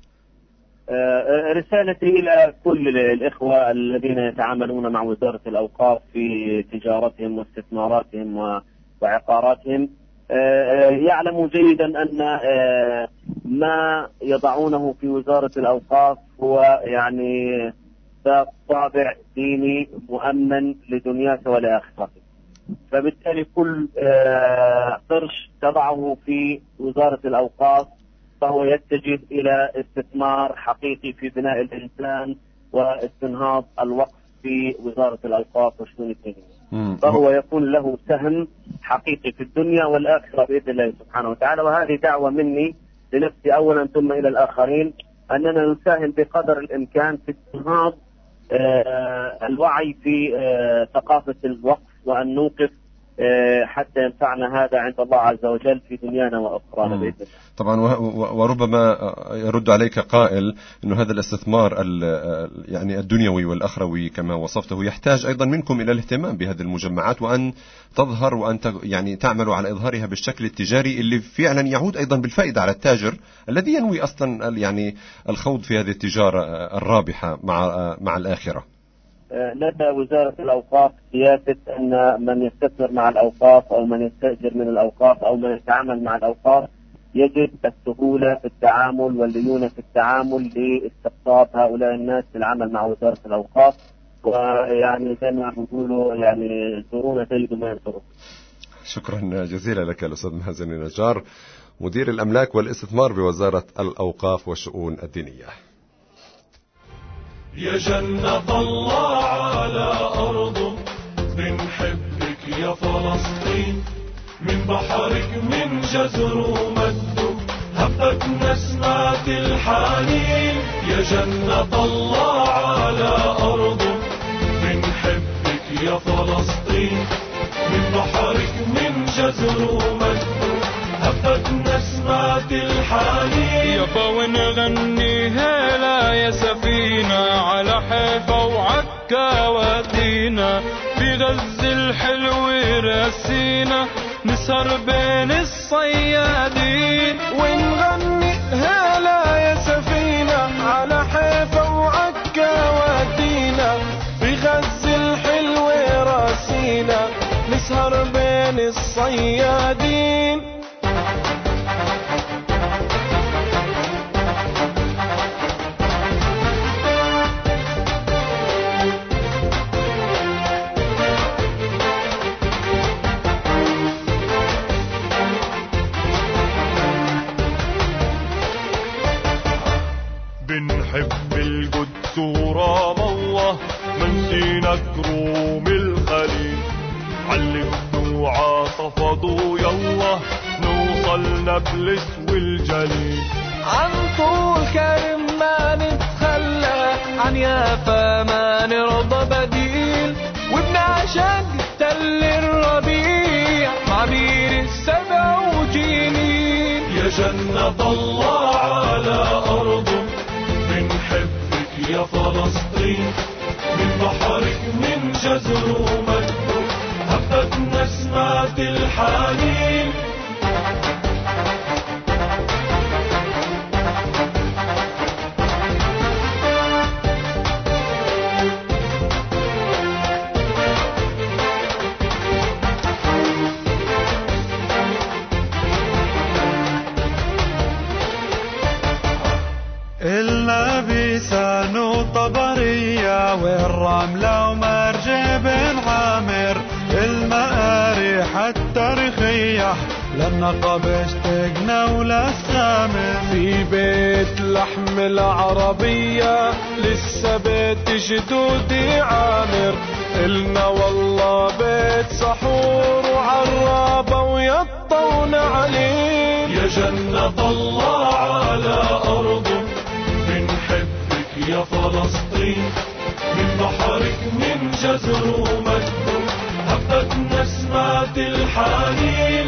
رسالتي إلى كل الإخوة الذين يتعاملون مع وزارة الأوقاف في تجارتهم واستثماراتهم وعقاراتهم، يعلموا جيدا أن ما يضعونه في وزارة الأوقاف هو يعني طابع ديني مؤمن لدنياك ولآخرتك، فبالتالي كل قرش تضعه في وزارة الأوقاف فهو يتجه إلى استثمار حقيقي في بناء الإنسان واستنهاض الوقف في وزارة الأوقاف وشؤون الدينية، فهو يكون له سهم حقيقي في الدنيا والآخرة بإذن الله سبحانه وتعالى. وهذه دعوة مني لنفسي أولا ثم إلى الآخرين أننا نساهم بقدر الإمكان في استنهاض الوعي في ثقافة الوقف، وأن نوقف حتى ينفعنا هذا عند الله عز وجل في دنيانا وأخرانا بإذن الله. طبعا وربما يرد عليك قائل أنه هذا الاستثمار يعني الدنيوي والأخروي كما وصفته يحتاج أيضا منكم إلى الاهتمام بهذه المجمعات، وأن تظهر وأن يعني تعملوا على إظهارها بالشكل التجاري اللي فعلا يعود أيضا بالفائدة على التاجر الذي ينوي أصلا يعني الخوض في هذه التجارة الرابحة مع الآخرة. لدى وزارة الأوقاف سياسة أن من يستثمر مع الأوقاف أو من يستأجر من الأوقاف أو من يتعامل مع الأوقاف يجب السهولة في التعامل والليونة في التعامل لاستقطاب هؤلاء الناس للعمل مع وزارة الأوقاف، ويعني زي ما بيقولوا يعني زورونا تجدوا ما ينصرون. شكرا جزيلا لك الأستاذ مازن النجار، مدير الأملاك والاستثمار بوزارة الأوقاف والشؤون الدينية. يا جنة الله على أرضه بنحبك يا فلسطين، من بحرك من جزر ومده هبت نسمات الحنين. يا جنة الله على أرضه بنحبك يا فلسطين، من بحرك من جزر ومده هبت نسمات الحنين. يابا ونغني هلا يا سفينة على حيفا وعكا ودينا، في غز الحلو راسينا نسهر بين الصيادين. ونغني هلا يا سفينة على حيفا وعكا ودينا، في غز الحلو راسينا نسهر بين الصيادين. بنحب القدس ورام الله، منسينا كروم الخليل، علمتوا عاصفضوا يلا نوصل نابلس والجليل. عن طول كرم ما نتخلى، عن يافا ما نرضى بديل، وبنعشق تل الربيع مع بير السبع وجينين. يا جنة الله على أرضه بنحبك يا فلسطين، من بحرك من جزر ومده هبت نسمات الحنين. لسان وطبرية والرملة ومرج بن عامر، المآريح التاريخية للنقب اشتقنا وللسامر. في بيت لحم العربية لسه بيت جدودي عامر، إلنا والله بيت سحور وعرابة ويطون عليه. يا جنة الله على أرضه بنحبك يا فلسطين، من بحرك من جزر ومده هبت نسمات الحنين.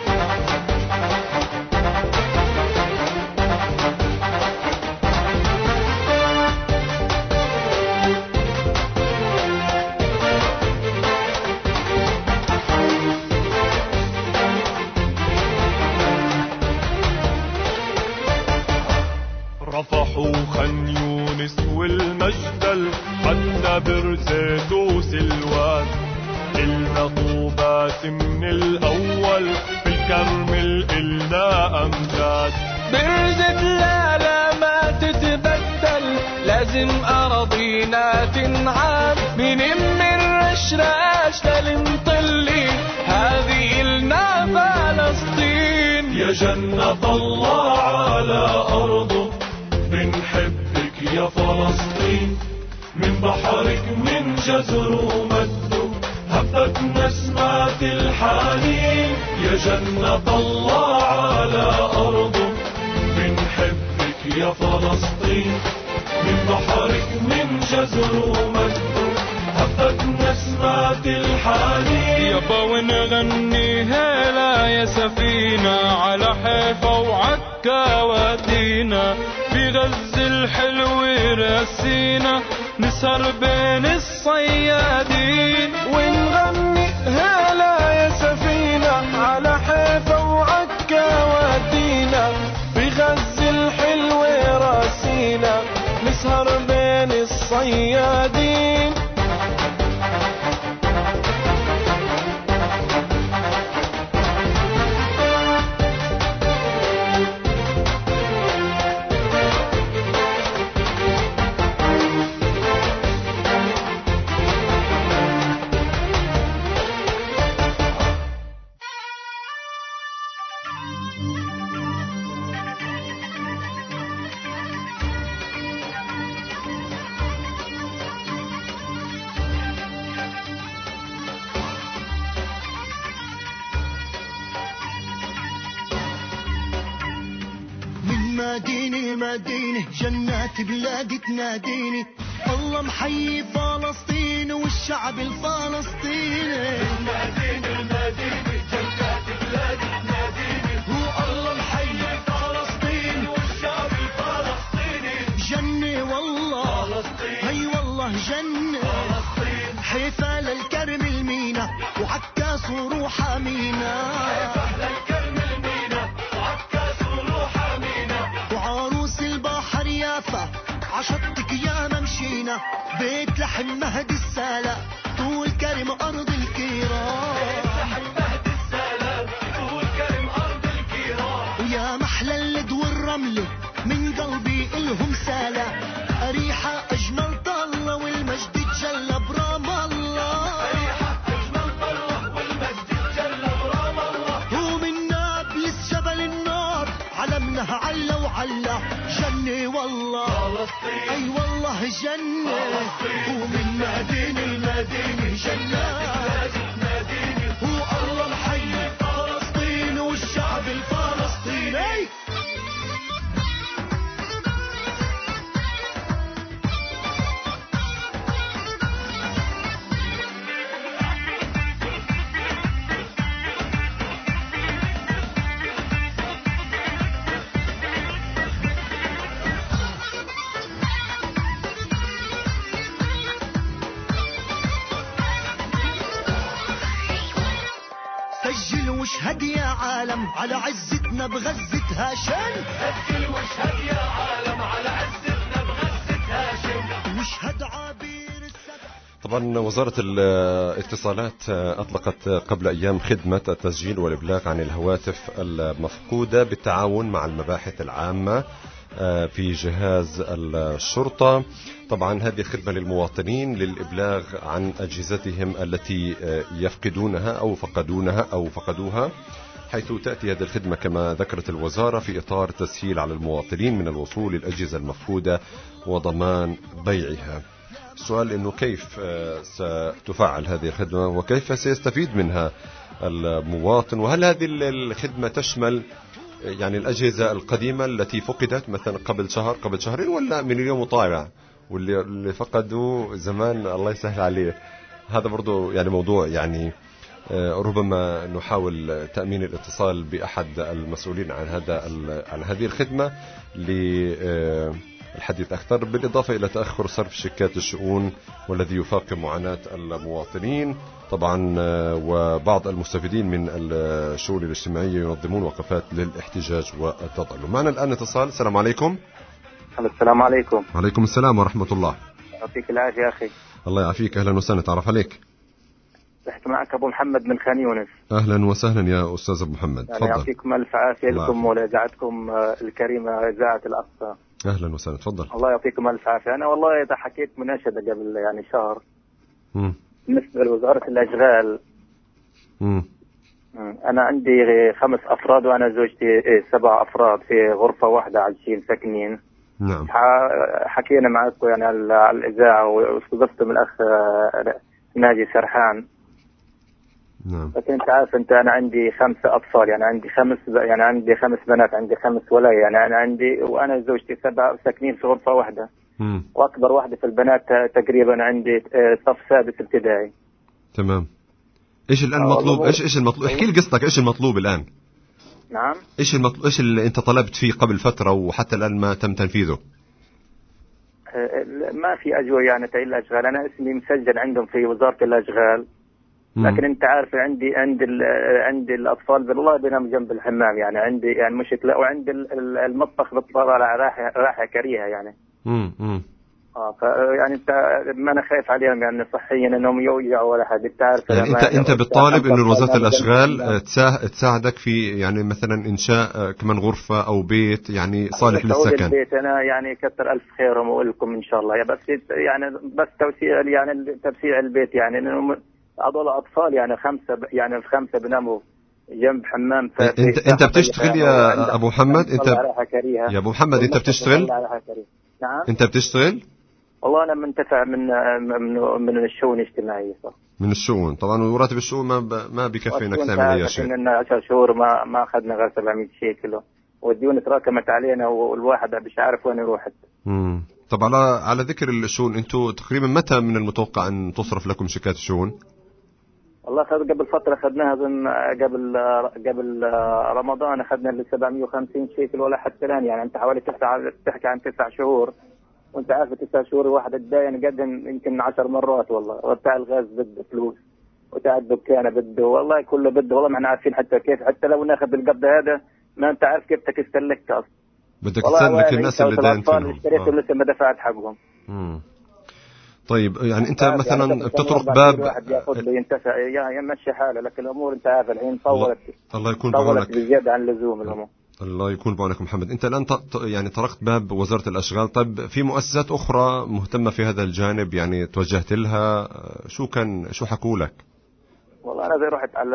رفح وخان يونس والمجدل حتى برزيت وسلوان، إلنا طوبات من الأول بالكرمل إلنا أمجاد. برزت لا ما تتبدل، لازم أراضينا تنعاد، من الرشراش للمطلي هذه إلنا فلسطين. يا جنة الله على أرضه بنحبك يا فلسطين، من بحرك من جزر ومده هبت نسمات الحنين. يا جنة الله على أرضه بنحبك يا فلسطين، من بحرك من جزر ومده هبت نسمات الحنين. يابا ونغني هلا يا سفينة على حيفا وعكا ودينا، في غز الحلو راسينا نسهر بين الصيادين. ونغني هلا يا سفينة على حيفا وعكا ودينا، في غز الحلو راسينا نسهر بين الصيادين. مدينة جنات بلادي تناديني، الله محيي فلسطين والشعب الفلسطيني. المدينة جنات بلادي تناديني، والله محيي فلسطين والشعب الفلسطيني. جنة والله فلسطين، هي والله جنة فلسطين، حيفا للكرم المينا وعكاس وروحة مينا. عشتك يا ممشينا، بيت لحم مهد السلام طول كرم أرض الكيران. بيت لحم مهد السلام طول كرم أرض الكيران. ويا محلى اللد والرملة من قلبي إلهم سلام، أريحة أجمل طلة والمجد تجلى برام الله. أريحة أجمل طلة والمجد تجلى برام الله. ومن نابلس جبل النار علمنا على وعلى. جنة والله فلسطين، أي والله جنة فلسطين. ومن المدينة جنات ناديني، والله محيي فلسطين والشعب الفلسطيني. سجل واشهد يا عالم على عزتنا بغزة هاشم. سجل واشهد يا عالم على عزتنا بغزة هاشم. واشهد عبير السبع. طبعا وزارة الاتصالات أطلقت قبل أيام خدمة التسجيل والإبلاغ عن الهواتف المفقودة بالتعاون مع المباحث العامة في جهاز الشرطة. طبعا هذه خدمة للمواطنين للإبلاغ عن أجهزتهم التي يفقدونها أو فقدوها، حيث تأتي هذه الخدمة كما ذكرت الوزارة في إطار تسهيل على المواطنين من الوصول للأجهزة المفقودة وضمان بيعها. السؤال إنه كيف ستفعل هذه الخدمة وكيف سيستفيد منها المواطن، وهل هذه الخدمة تشمل يعني الأجهزة القديمة التي فقدت مثلا قبل شهر قبل شهرين، ولا من اليوم وطالع واللي فقدوا زمان الله يسهل عليه؟ هذا برضو يعني موضوع يعني ربما نحاول تأمين الاتصال بأحد المسؤولين عن هذه الخدمة للحديث أكثر، بالإضافة إلى تأخر صرف شيكات الشؤون والذي يفاقم معاناة المواطنين طبعا، وبعض المستفيدين من الشؤون الاجتماعية ينظمون وقفات للاحتجاج والتظلم. معنا الآن اتصال. السلام عليكم. السلام عليكم. وعليكم السلام ورحمة الله. يعطيك العافية أخي. الله يعافيك. أهلا وسهلا. تعرف عليك. رحت معك أبو محمد من خان يونس. أهلا وسهلا يا أستاذ أبو محمد. تفضل. يعطيكم ألف عافية لكم ولإذاعتكم الكريمة إذاعة الأقصى. أهلا وسهلا. تفضل. الله يعطيكم ألف عافية. أنا والله إذا حكيت مناشدة قبل يعني شهر بالنسبة لوزارة الأشغال. أنا عندي 5 أفراد وأنا زوجتي 7 أفراد في غرفة واحدة عايشين ساكنين. نعم. حكينا معكم يعني على الإذاعة واستضفتم الأخ ناجي سرحان. نعم. لكن أنت عارف أنا عندي 5 أطفال، يعني عندي 5 بنات، عندي 5 ولاية، يعني أنا عندي وأنا زوجتي 7 ساكنين في غرفة واحدة. وأكبر واحدة في البنات تقريبا عندي صف سادس ابتدائي. تمام. إيش الآن المطلوب؟ إيش المطلوب؟ احكي لي قصتك. إيش المطلوب الآن؟ نعم. إيش المطلوب؟ إيش اللي أنت طلبت فيه قبل فترة وحتى الآن ما تم تنفيذه؟ ما في أجوبة يعني تعيين الأشغال. أنا اسمي مسجل عندهم في وزارة الأشغال، لكن أنت عارف عندي الأطفال بالله بينام جنب الحمام، يعني عندي يعني مشكلة، وعندي المطبخ بالطلع راحة كريهة يعني. يعني أنت ما أنا خايف عليهم يعني صحيا إنهم يوجعوا ولا حاجة. أنت عارف يعني أنت بتطالب إنه وزارة الأشغال تساعدك في يعني مثلا إنشاء كمان غرفة أو بيت يعني صالح للسكن. البيت أنا يعني كتر ألف خيرهم وأقول لكم إن شاء الله، بس توسيع يعني تبسيع البيت، يعني إنه هذول أطفال يعني 5 بناموا جنب حمام. أنت بتشتغل يا أبو محمد؟ يا أبو محمد أنت بتشتغل؟ نعم. أنت بتشتغل؟ والله أنا منتفع من الشؤون الاجتماعية صح. من الشؤون طبعا، وراتب الشؤون ما بيكفينا تعمل أي شيء. إننا 10 شهور ما أخذنا غير 700 شيكل، والديون تراكمت علينا والواحد مش عارف وين يروح. طب على ذكر الشؤون، أنتوا تقريبا متى من المتوقع أن تصرف لكم شيكات الشؤون؟ والله قبل فترة أخذناها قبل رمضان، أخذنا ل 750 شيكل ولا حتى الآن، يعني أنت حوالي تحكي عن 9 شهور، وأنت عارف 9 شهور الواحد الداين قدم يمكن 10 مرات والله. وبتاع الغاز بده فلوس، وبتاع الدكانة بده، والله كله بده، والله ما احنا عارفين حتى كيف، حتى لو ناخذ القبض هذا ما أنت عارف كيف بدك تستلك أصلا. بدك تسلك الناس اللي داينتهم. اشتريتهم لسه ما دفعت حقهم. طيب يعني انت مثلا يعني بتطرق باب واحد ياخذ ينتفع يمشي حاله، لكن الامور انت عارف الحين الله يكون بعونك بزياده عن اللزوم الامور. الله يكون بعونك محمد. انت الان يعني طرقت باب وزارة الاشغال. طيب في مؤسسات اخرى مهتمة في هذا الجانب يعني توجهت لها؟ شو حكوا لك؟ والله انا رحت على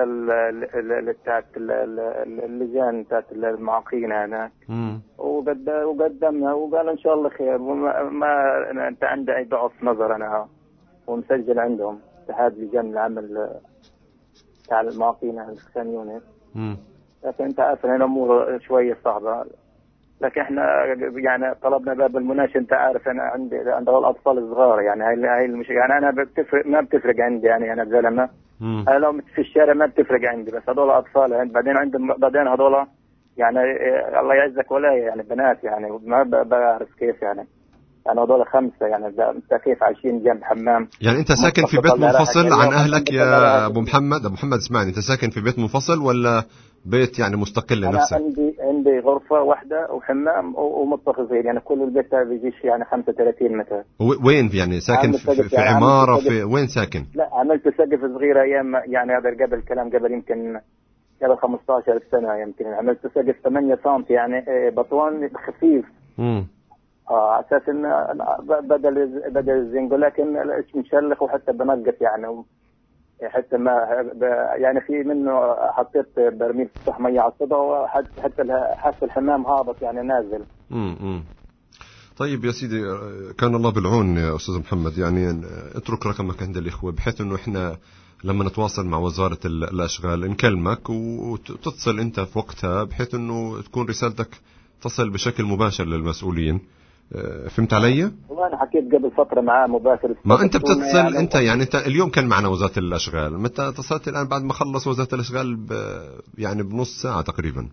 اللجان بتاعت المعاقين هناك وقدمنا وقال ان شاء الله خير، ما انت عندي اي ضعف نظر انا ومسجل عندهم اتحاد لجان العمل تاع المعاقين خان يونس. لكن انت عارف ان الامور شويه صعبه، لكن احنا يعني طلبنا باب المناقشه. انت عارف انا عندي الاطفال الصغار، يعني هاي المشكله، يعني انا ما بتفرق عندي، يعني انا زلمه انا لو في الشارع ما بتفرق عندي، بس هذول اطفال يعني بعدين هذول يعني الله يعزك ولايه يعني بنات، يعني ما بعرف كيف يعني هذول 5 يعني انت كيف عايشين جنب حمام؟ يعني انت ساكن في بيت منفصل عن اهلك يا ابو محمد؟ ابو محمد اسمعني، انت ساكن في بيت منفصل ولا بيت يعني مستقل لنفسك؟ انا عندي غرفه واحده وحمام ومطبخ صغير، يعني كل البيت بيجيش يعني 35 متر. وين يعني ساكن في عماره في وين ساكن؟ لا عملت سقف صغير ايام يعني هذا قبل كلام قبل يمكن قبل 15 سنه، يمكن عملت سقف 8 سم يعني بطون خفيف. على اساس ان بدل الزنقو، لكن مشلخ وحتى بنقص يعني حتى ما يعني في منه حطيت برميل ميه على الصدى، وحتى حس الحمام هابط يعني نازل. طيب يا سيدي، كان الله بالعون يا أستاذ محمد. يعني اترك رقمك عند الإخوة بحيث أنه إحنا لما نتواصل مع وزارة الأشغال نكلمك وتتصل أنت في وقتها بحيث أنه تكون رسالتك تصل بشكل مباشر للمسؤولين. فهمت علي؟ وأنا حكيت قبل فترة معاه مباشر. ما أنت بتتصل أنت اليوم كان معنا وزارة الأشغال، متى اتصلت الآن بعد ما خلص وزارة الأشغال يعني بنص ساعة تقريبا.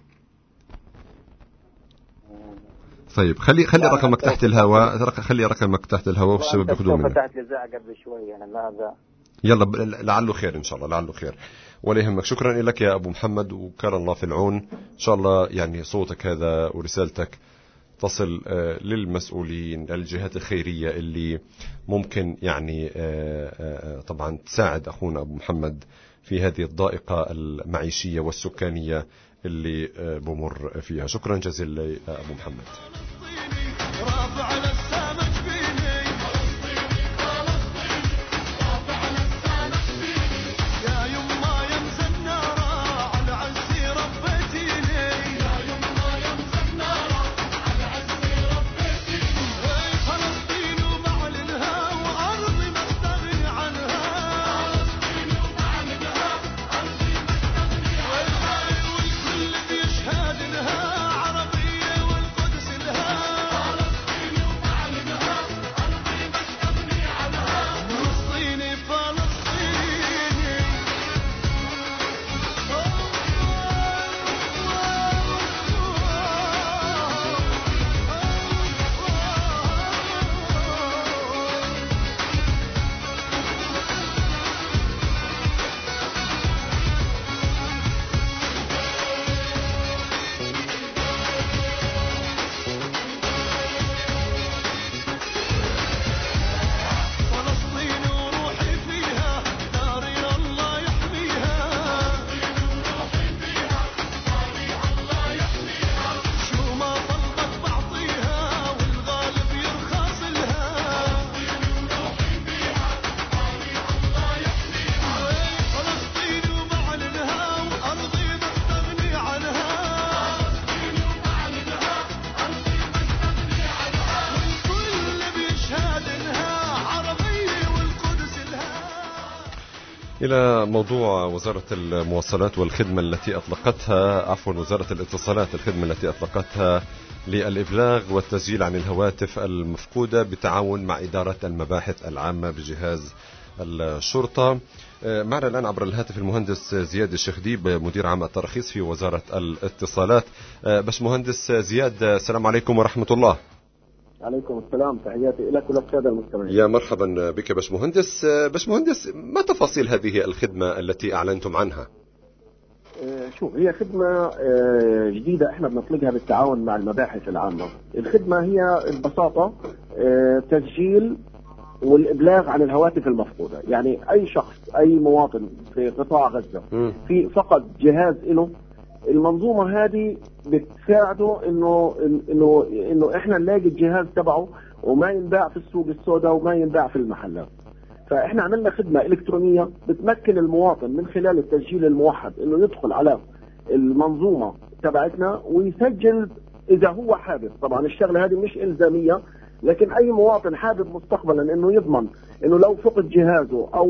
طيب خلي رقمك تحت الهواء، خلي رقمك تحت الهواء والشباب ياخذوه منك. فتحت لي ساعة قبل شوي يعني ماذا. يلا لعله خير إن شاء الله، لعله خير ولا يهمك. شكرا لك يا أبو محمد، وكان الله في العون. إن شاء الله يعني صوتك هذا ورسالتك تصل للمسؤولين، الجهات الخيرية اللي ممكن يعني طبعا تساعد أخونا أبو محمد في هذه الضائقة المعيشية والسكانية اللي بمر فيها. شكرا جزيلا أبو محمد. إلى موضوع وزارة المواصلات والخدمة التي أطلقتها، عفوا وزارة الاتصالات، الخدمة التي أطلقتها للإبلاغ والتسجيل عن الهواتف المفقودة بالتعاون مع إدارة المباحث العامة بجهاز الشرطة. معنا الآن عبر الهاتف المهندس زياد الشخديب، مدير عام الترخيص في وزارة الاتصالات. باش مهندس زياد، السلام عليكم ورحمة الله. عليكم السلام، تحياتي لك وللسادة المستمعين. يا مرحبا بك باش مهندس. باش مهندس، ما تفاصيل هذه الخدمة التي أعلنتم عنها؟ شوف، هي خدمة جديدة احنا بنطلقها بالتعاون مع المباحث العامة. الخدمة هي ببساطة تسجيل والإبلاغ عن الهواتف المفقودة. يعني أي شخص، أي مواطن في قطاع غزة في فقد جهاز له، المنظومة هذه بتساعده انه احنا نلاقي الجهاز تبعه وما ينباع في السوق السوداء وما ينباع في المحلات. فاحنا عملنا خدمة الكترونية بتمكن المواطن من خلال التسجيل الموحد انه يدخل على المنظومة تبعتنا ويسجل اذا هو حابب. طبعا الشغلة هذه مش الزامية، لكن اي مواطن حابب مستقبلا انه يضمن انه لو فقد جهازه او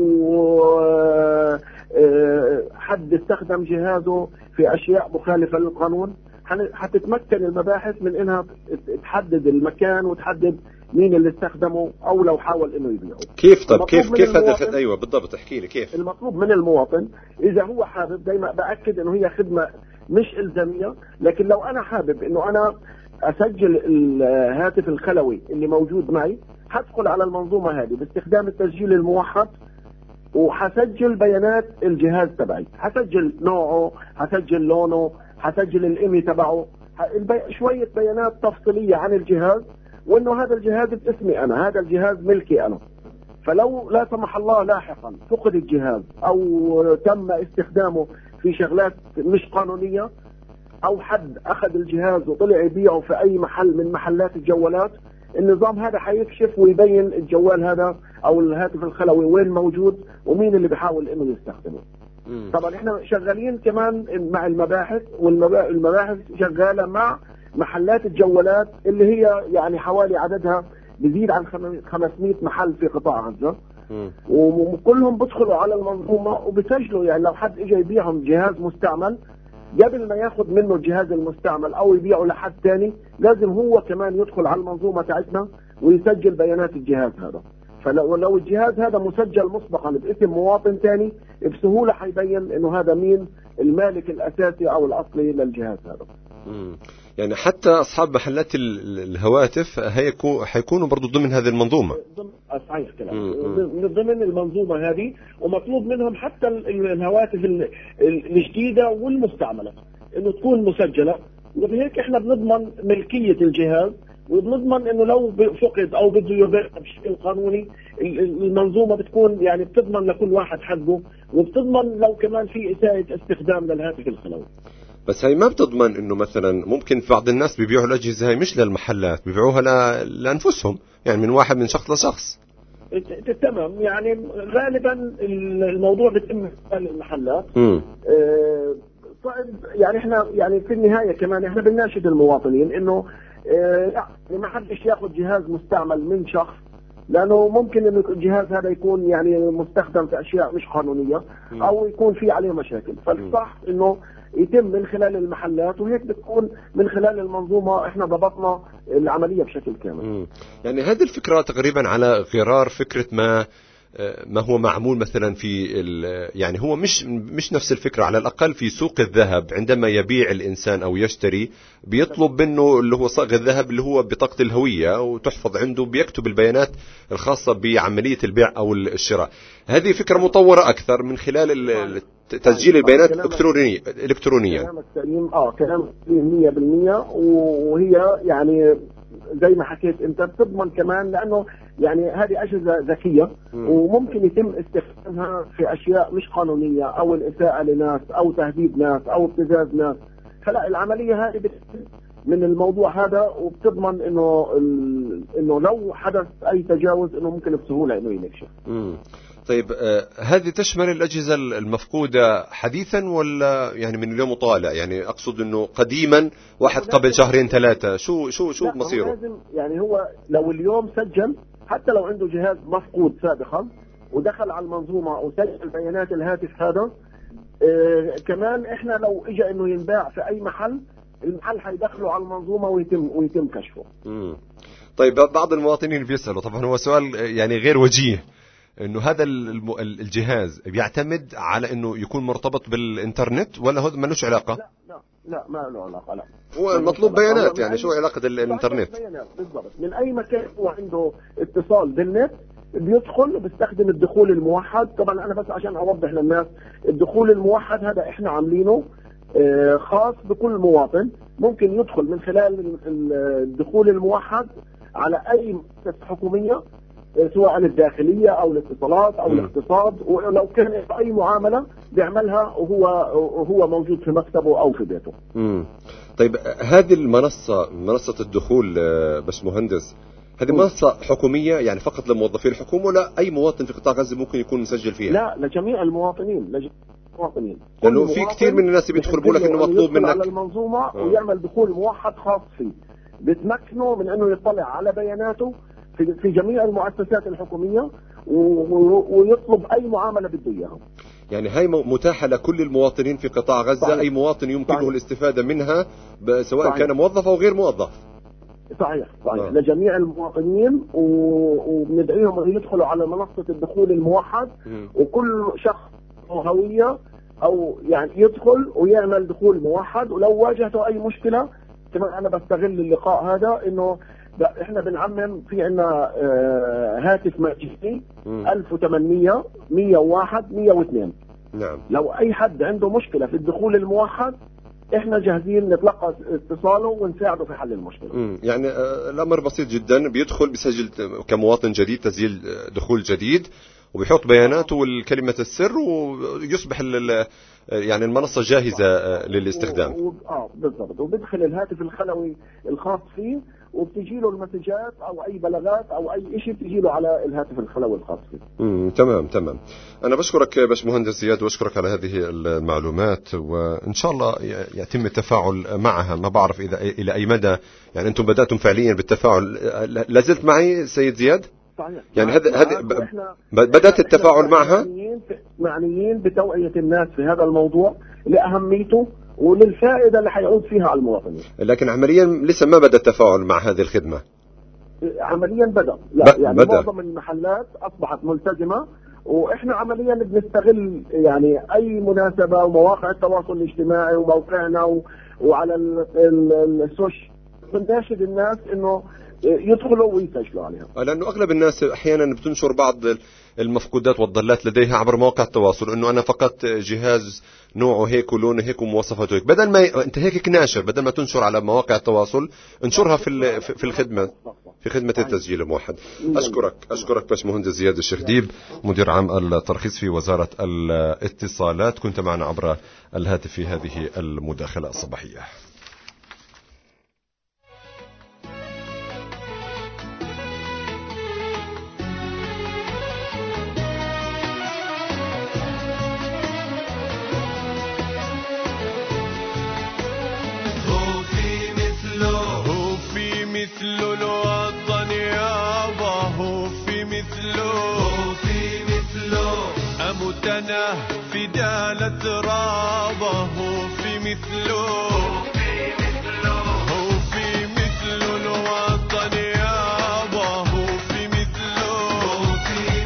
حد استخدم جهازه في اشياء مخالفة للقانون، حتتمكن المباحث من انها تحدد المكان وتحدد مين اللي استخدمه او لو حاول انه يبيعه. كيف؟ طب كيف هذا؟ ايوه بالضبط، احكي لي كيف. المطلوب من المواطن اذا هو حابب، دايما باكد انه هي خدمة مش الزامية، لكن لو انا حابب انه انا اسجل الهاتف الخلوي اللي موجود معي، هدخل على المنظومة هذه باستخدام التسجيل الموحد وحسجل بيانات الجهاز تبعي، حسجل نوعه، حسجل لونه، حسجل الإيمي تبعه، شوية بيانات تفصيلية عن الجهاز، وانه هذا الجهاز باسمي انا، هذا الجهاز ملكي انا. فلو لا سمح الله لاحقا فقد الجهاز او تم استخدامه في شغلات مش قانونية، او حد اخذ الجهاز وطلع يبيعه في اي محل من محلات الجوالات، النظام هذا حيكشف ويبين الجوال هذا او الهاتف الخلوي وين موجود ومين اللي بيحاول انه يستخدمه. طبعا احنا شغالين كمان مع المباحث، والمباحث شغالة مع محلات الجوالات اللي هي يعني حوالي عددها بزيد عن 500 محل في قطاع غزة، وكلهم بدخلوا على المنظومة وبسجلوا. يعني لو حد اجى يبيعهم جهاز مستعمل، قبل ما ياخذ منه الجهاز المستعمل او يبيعه لحد ثاني، لازم هو كمان يدخل على المنظومة تاعتنا ويسجل بيانات الجهاز هذا. فلو الجهاز هذا مسجل مسبقا باسم مواطن ثاني، بسهولة حيبين انه هذا مين المالك الاساسي او الاصلي للجهاز هذا. يعني حتى اصحاب محلات الهواتف حيكونوا برضو ضمن هذه المنظومة. صحيح كلام، ضمن المنظومة هذه، ومطلوب منهم حتى الهواتف الجديدة والمستعملة انه تكون مسجلة، وبهيك احنا بنضمن ملكية الجهاز، وبنضمن انه لو فقد او بده يبيع بشكل قانوني، المنظومة بتكون يعني بتضمن لكل واحد حقه، وبتضمن لو كمان في إساءة استخدام للهاتف الخلوي. بس هي ما بتضمن انه مثلا ممكن بعض الناس بيبيعوا الاجهزه هي مش للمحلات، بيبيعوها لانفسهم، يعني من واحد من شخص لشخص. تمام، يعني غالبا الموضوع بيتم في المحلات. طيب يعني احنا يعني في النهايه كمان احنا بنناشد المواطنين انه يعني ما حدش ياخذ جهاز مستعمل من شخص، لانه ممكن انه الجهاز هذا يكون يعني مستخدم في اشياء مش قانونيه او يكون في عليه مشاكل. فالصح انه يتم من خلال المحلات، وهيك بتكون من خلال المنظومة احنا ضبطنا العملية بشكل كامل. يعني هذه الفكرة تقريبا على غرار فكرة ما هو معمول مثلا في يعني هو مش نفس الفكرة، على الأقل في سوق الذهب عندما يبيع الإنسان أو يشتري بيطلب منه اللي هو صاغ الذهب اللي هو بطاقة الهوية وتحفظ عنده، بيكتب البيانات الخاصة بعملية البيع أو الشراء. هذه فكرة مطورة أكثر من خلال تسجيل البيانات إلكترونيا. كلامك سليم، كلامك سليم 100%، وهي يعني زي ما حكيت انت بتضمن كمان، لانه يعني هذه اجهزه ذكيه وممكن يتم استخدامها في اشياء مش قانونيه، او الاساءه لناس او تهديد ناس او ابتزاز ناس. فلا العمليه هذه من الموضوع هذا، وبتضمن انه لو حدث اي تجاوز انه ممكن بسهوله انه ينكشف. طيب هذه تشمل الأجهزة المفقودة حديثا ولا يعني من اليوم وطالع؟ يعني أقصد إنه قديما واحد قبل شهرين ثلاثة شو مصيره؟ لازم يعني هو لو اليوم سجل، حتى لو عنده جهاز مفقود سابقا ودخل على المنظومة وسجل بيانات الهاتف هذا، كمان إحنا لو إجا إنه ينباع في أي محل، المحل حيدخله على المنظومة ويتم كشفه. طيب بعض المواطنين بيسألوا، طبعا هو سؤال يعني غير وجيه، انه هذا الجهاز بيعتمد على انه يكون مرتبط بالانترنت ولا هو ملوش علاقه؟ لا ما له علاقه. لا هو المطلوب بيانات، يعني شو علاقه الانترنت؟ بيانات بالضبط، من اي مكان هو عنده اتصال بالنت بيدخل وبيستخدم الدخول الموحد. طبعا انا بس عشان اوضح للناس، الدخول الموحد هذا احنا عاملينه خاص بكل مواطن، ممكن يدخل من خلال الدخول الموحد على اي مؤسسه حكوميه، سواء الداخلية أو الاتصالات أو الاقتصاد، ولو كان أي معاملة بيعملها وهو موجود في مكتبه أو في بيته. طيب هذه منصة الدخول بس مهندس، هذه منصة حكومية يعني فقط لموظفي الحكومة، ولا أي مواطن في قطاع غزة ممكن يكون مسجل فيها؟ لا، لجميع المواطنين. لأنه في كثير من الناس بيدخل بيقول لك إنه مطلوب منك على المنظومة ويعمل دخول موحد خاص فيه، بتمكنه من إنه يطلع على بياناته في جميع المؤسسات الحكومية ويطلب أي معاملة بده إياها. يعني هاي متاحة لكل المواطنين في قطاع غزة. صحيح. أي مواطن يمكنه صحيح. الاستفادة منها سواء صحيح. كان موظف أو غير موظف. صحيح. لجميع المواطنين، وبندعيهم أن يدخلوا على منصة الدخول الموحد، وكل شخص هوية أو يعني يدخل ويعمل دخول موحد، ولو واجهته أي مشكلة كمان أنا بستغل اللقاء هذا إنه احنا بنعمم في عنا هاتف مجاني 1800 101 102. نعم. لو اي حد عنده مشكلة في الدخول الموحد احنا جاهزين نتلقى اتصاله ونساعده في حل المشكلة. يعني الامر بسيط جدا، بيدخل بيسجل كمواطن جديد تسجيل دخول جديد وبيحط بياناته والكلمة السر ويصبح يعني المنصة جاهزة للاستخدام. بالضبط، وبدخل الهاتف الخلوي الخاص فيه وبتجي له المسجات او اي بلاغات او اي شيء بتجي له على الهاتف الخلوي الخاص فيه. تمام. انا بشكرك باشمهندس زياد واشكرك على هذه المعلومات، وان شاء الله يتم التفاعل معها. ما بعرف اذا الى اي مدى يعني انتم بداتم فعليا بالتفاعل. لازلت معي سيد زياد؟ صحيح. يعني هذه بدات التفاعل معها. معنيين بتوعيه الناس في هذا الموضوع لاهميته وللفائده اللي حيعود فيها على المواطنين. لكن عمليا لسه ما بدا التفاعل مع هذه الخدمه. عمليا بدا، لا يعني بدأ. معظم المحلات اصبحت ملتزمه، واحنا عمليا بنستغل يعني اي مناسبه ومواقع التواصل الاجتماعي وموقعنا وعلى السوشيال بنناشد الناس انه يدخلوا ويسجلوا عليها. لانه اغلب الناس احيانا بتنشر بعض المفقودات والضالات لديها عبر مواقع التواصل، انه انا فقط جهاز نوعه هيك ولونه هيك ومواصفاته هيك. بدل ما انت هيك ناشر، بدل ما تنشر على مواقع التواصل انشرها في الخدمه، في خدمه التسجيل الموحد. اشكرك باشمهندس زياد الشرديب، مدير عام الترخيص في وزاره الاتصالات، كنت معنا عبر الهاتف في هذه المداخله الصباحيه. مثل الوطن يابا، هو في مثله أموتنا في دالة رابا، هو في مثله الوطن يابا، هو في مثله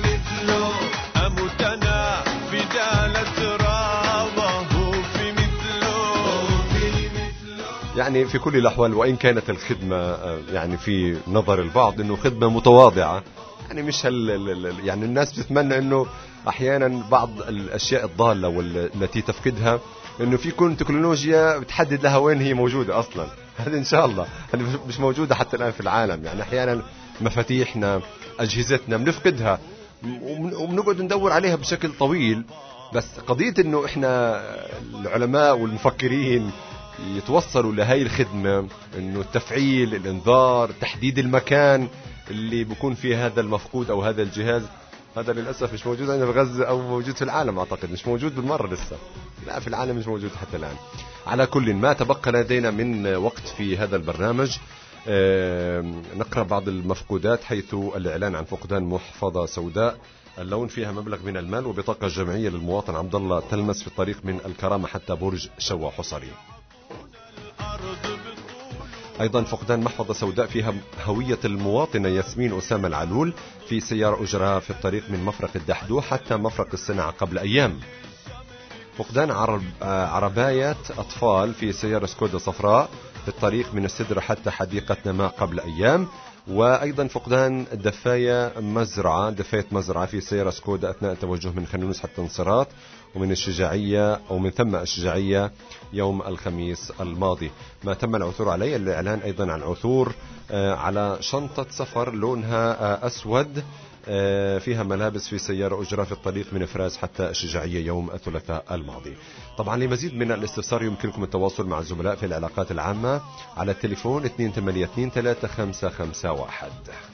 أموتنا في دالة رابا، هو في مثله. يعني في كل الأحوال، وإن كانت الخدمة يعني في نظر البعض إنه خدمة متواضعة، يعني مش يعني الناس بتتمنى إنه أحيانا بعض الأشياء الضالة والتي تفقدها إنه في كون تكنولوجيا بتحدد لها وين هي موجودة أصلا. هذه إن شاء الله هذه مش موجودة حتى الآن في العالم. يعني أحيانا مفاتيحنا أجهزتنا بنفقدها وبنقعد ندور عليها بشكل طويل. بس قضية إنه إحنا العلماء والمفكرين يتوصلوا لهي الخدمة، انه التفعيل، الانذار، تحديد المكان اللي بيكون فيه هذا المفقود او هذا الجهاز، هذا للأسف مش موجود عندنا في غزة او موجود في العالم. اعتقد مش موجود بالمرة لسه، لا في العالم مش موجود حتى الان. على كل ما تبقى لدينا من وقت في هذا البرنامج نقرأ بعض المفقودات، حيث الإعلان عن فقدان محفظة سوداء اللون فيها مبلغ من المال وبطاقة جمعية للمواطن عبد الله تلمس في الطريق من الكرامة حتى برج شوا حصري. أيضا فقدان محفظة سوداء فيها هوية المواطنة ياسمين أسامة العلول في سيارة أجراها في الطريق من مفرق الدحدوح حتى مفرق الصناعة قبل أيام. فقدان عربايات أطفال في سيارة سكودا صفراء في الطريق من السدرة حتى حديقة نماء قبل أيام. وأيضا فقدان دفاية مزرعة في سيارة سكودا أثناء التوجه من خنيونس حتى انصراط ومن الشجاعية أو من ثم الشجاعية يوم الخميس الماضي. ما تم العثور عليه الإعلان أيضا عن عثور على شنطة سفر لونها أسود فيها ملابس في سيارة أجرى في الطريق من فراس حتى الشجاعية يوم الثلاثاء الماضي. طبعا لمزيد من الاستفسار يمكنكم التواصل مع الزملاء في العلاقات العامة على التليفون 282-3551.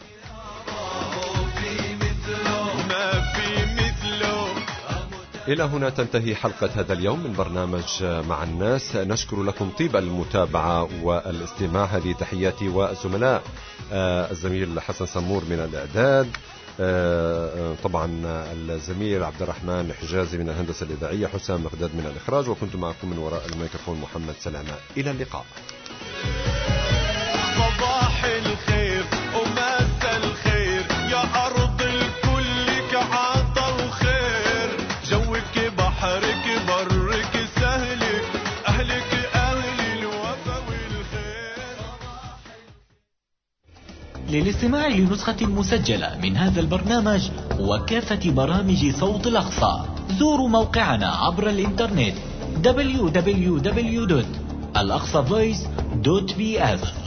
إلى هنا تنتهي حلقة هذا اليوم من برنامج مع الناس. نشكر لكم طيب المتابعة والاستماع. هذه تحياتي والزملاء الزميل حسن سمور من الإعداد، طبعا الزميل عبد الرحمن حجازي من الهندسة الإذاعية، حسام مقداد من الإخراج، وكنت معكم من وراء الميكروفون محمد سلامة. إلى اللقاء. صباح الخير ومساء الخير يا أرض الكل كعطا وخير، جوك بحرك برك سهلك أهلك أهل الوفا والخير. للاستماع لنسخة مسجلة من هذا البرنامج وكافة برامج صوت الأقصى زوروا موقعنا عبر الإنترنت www.alaqsavoice.bs.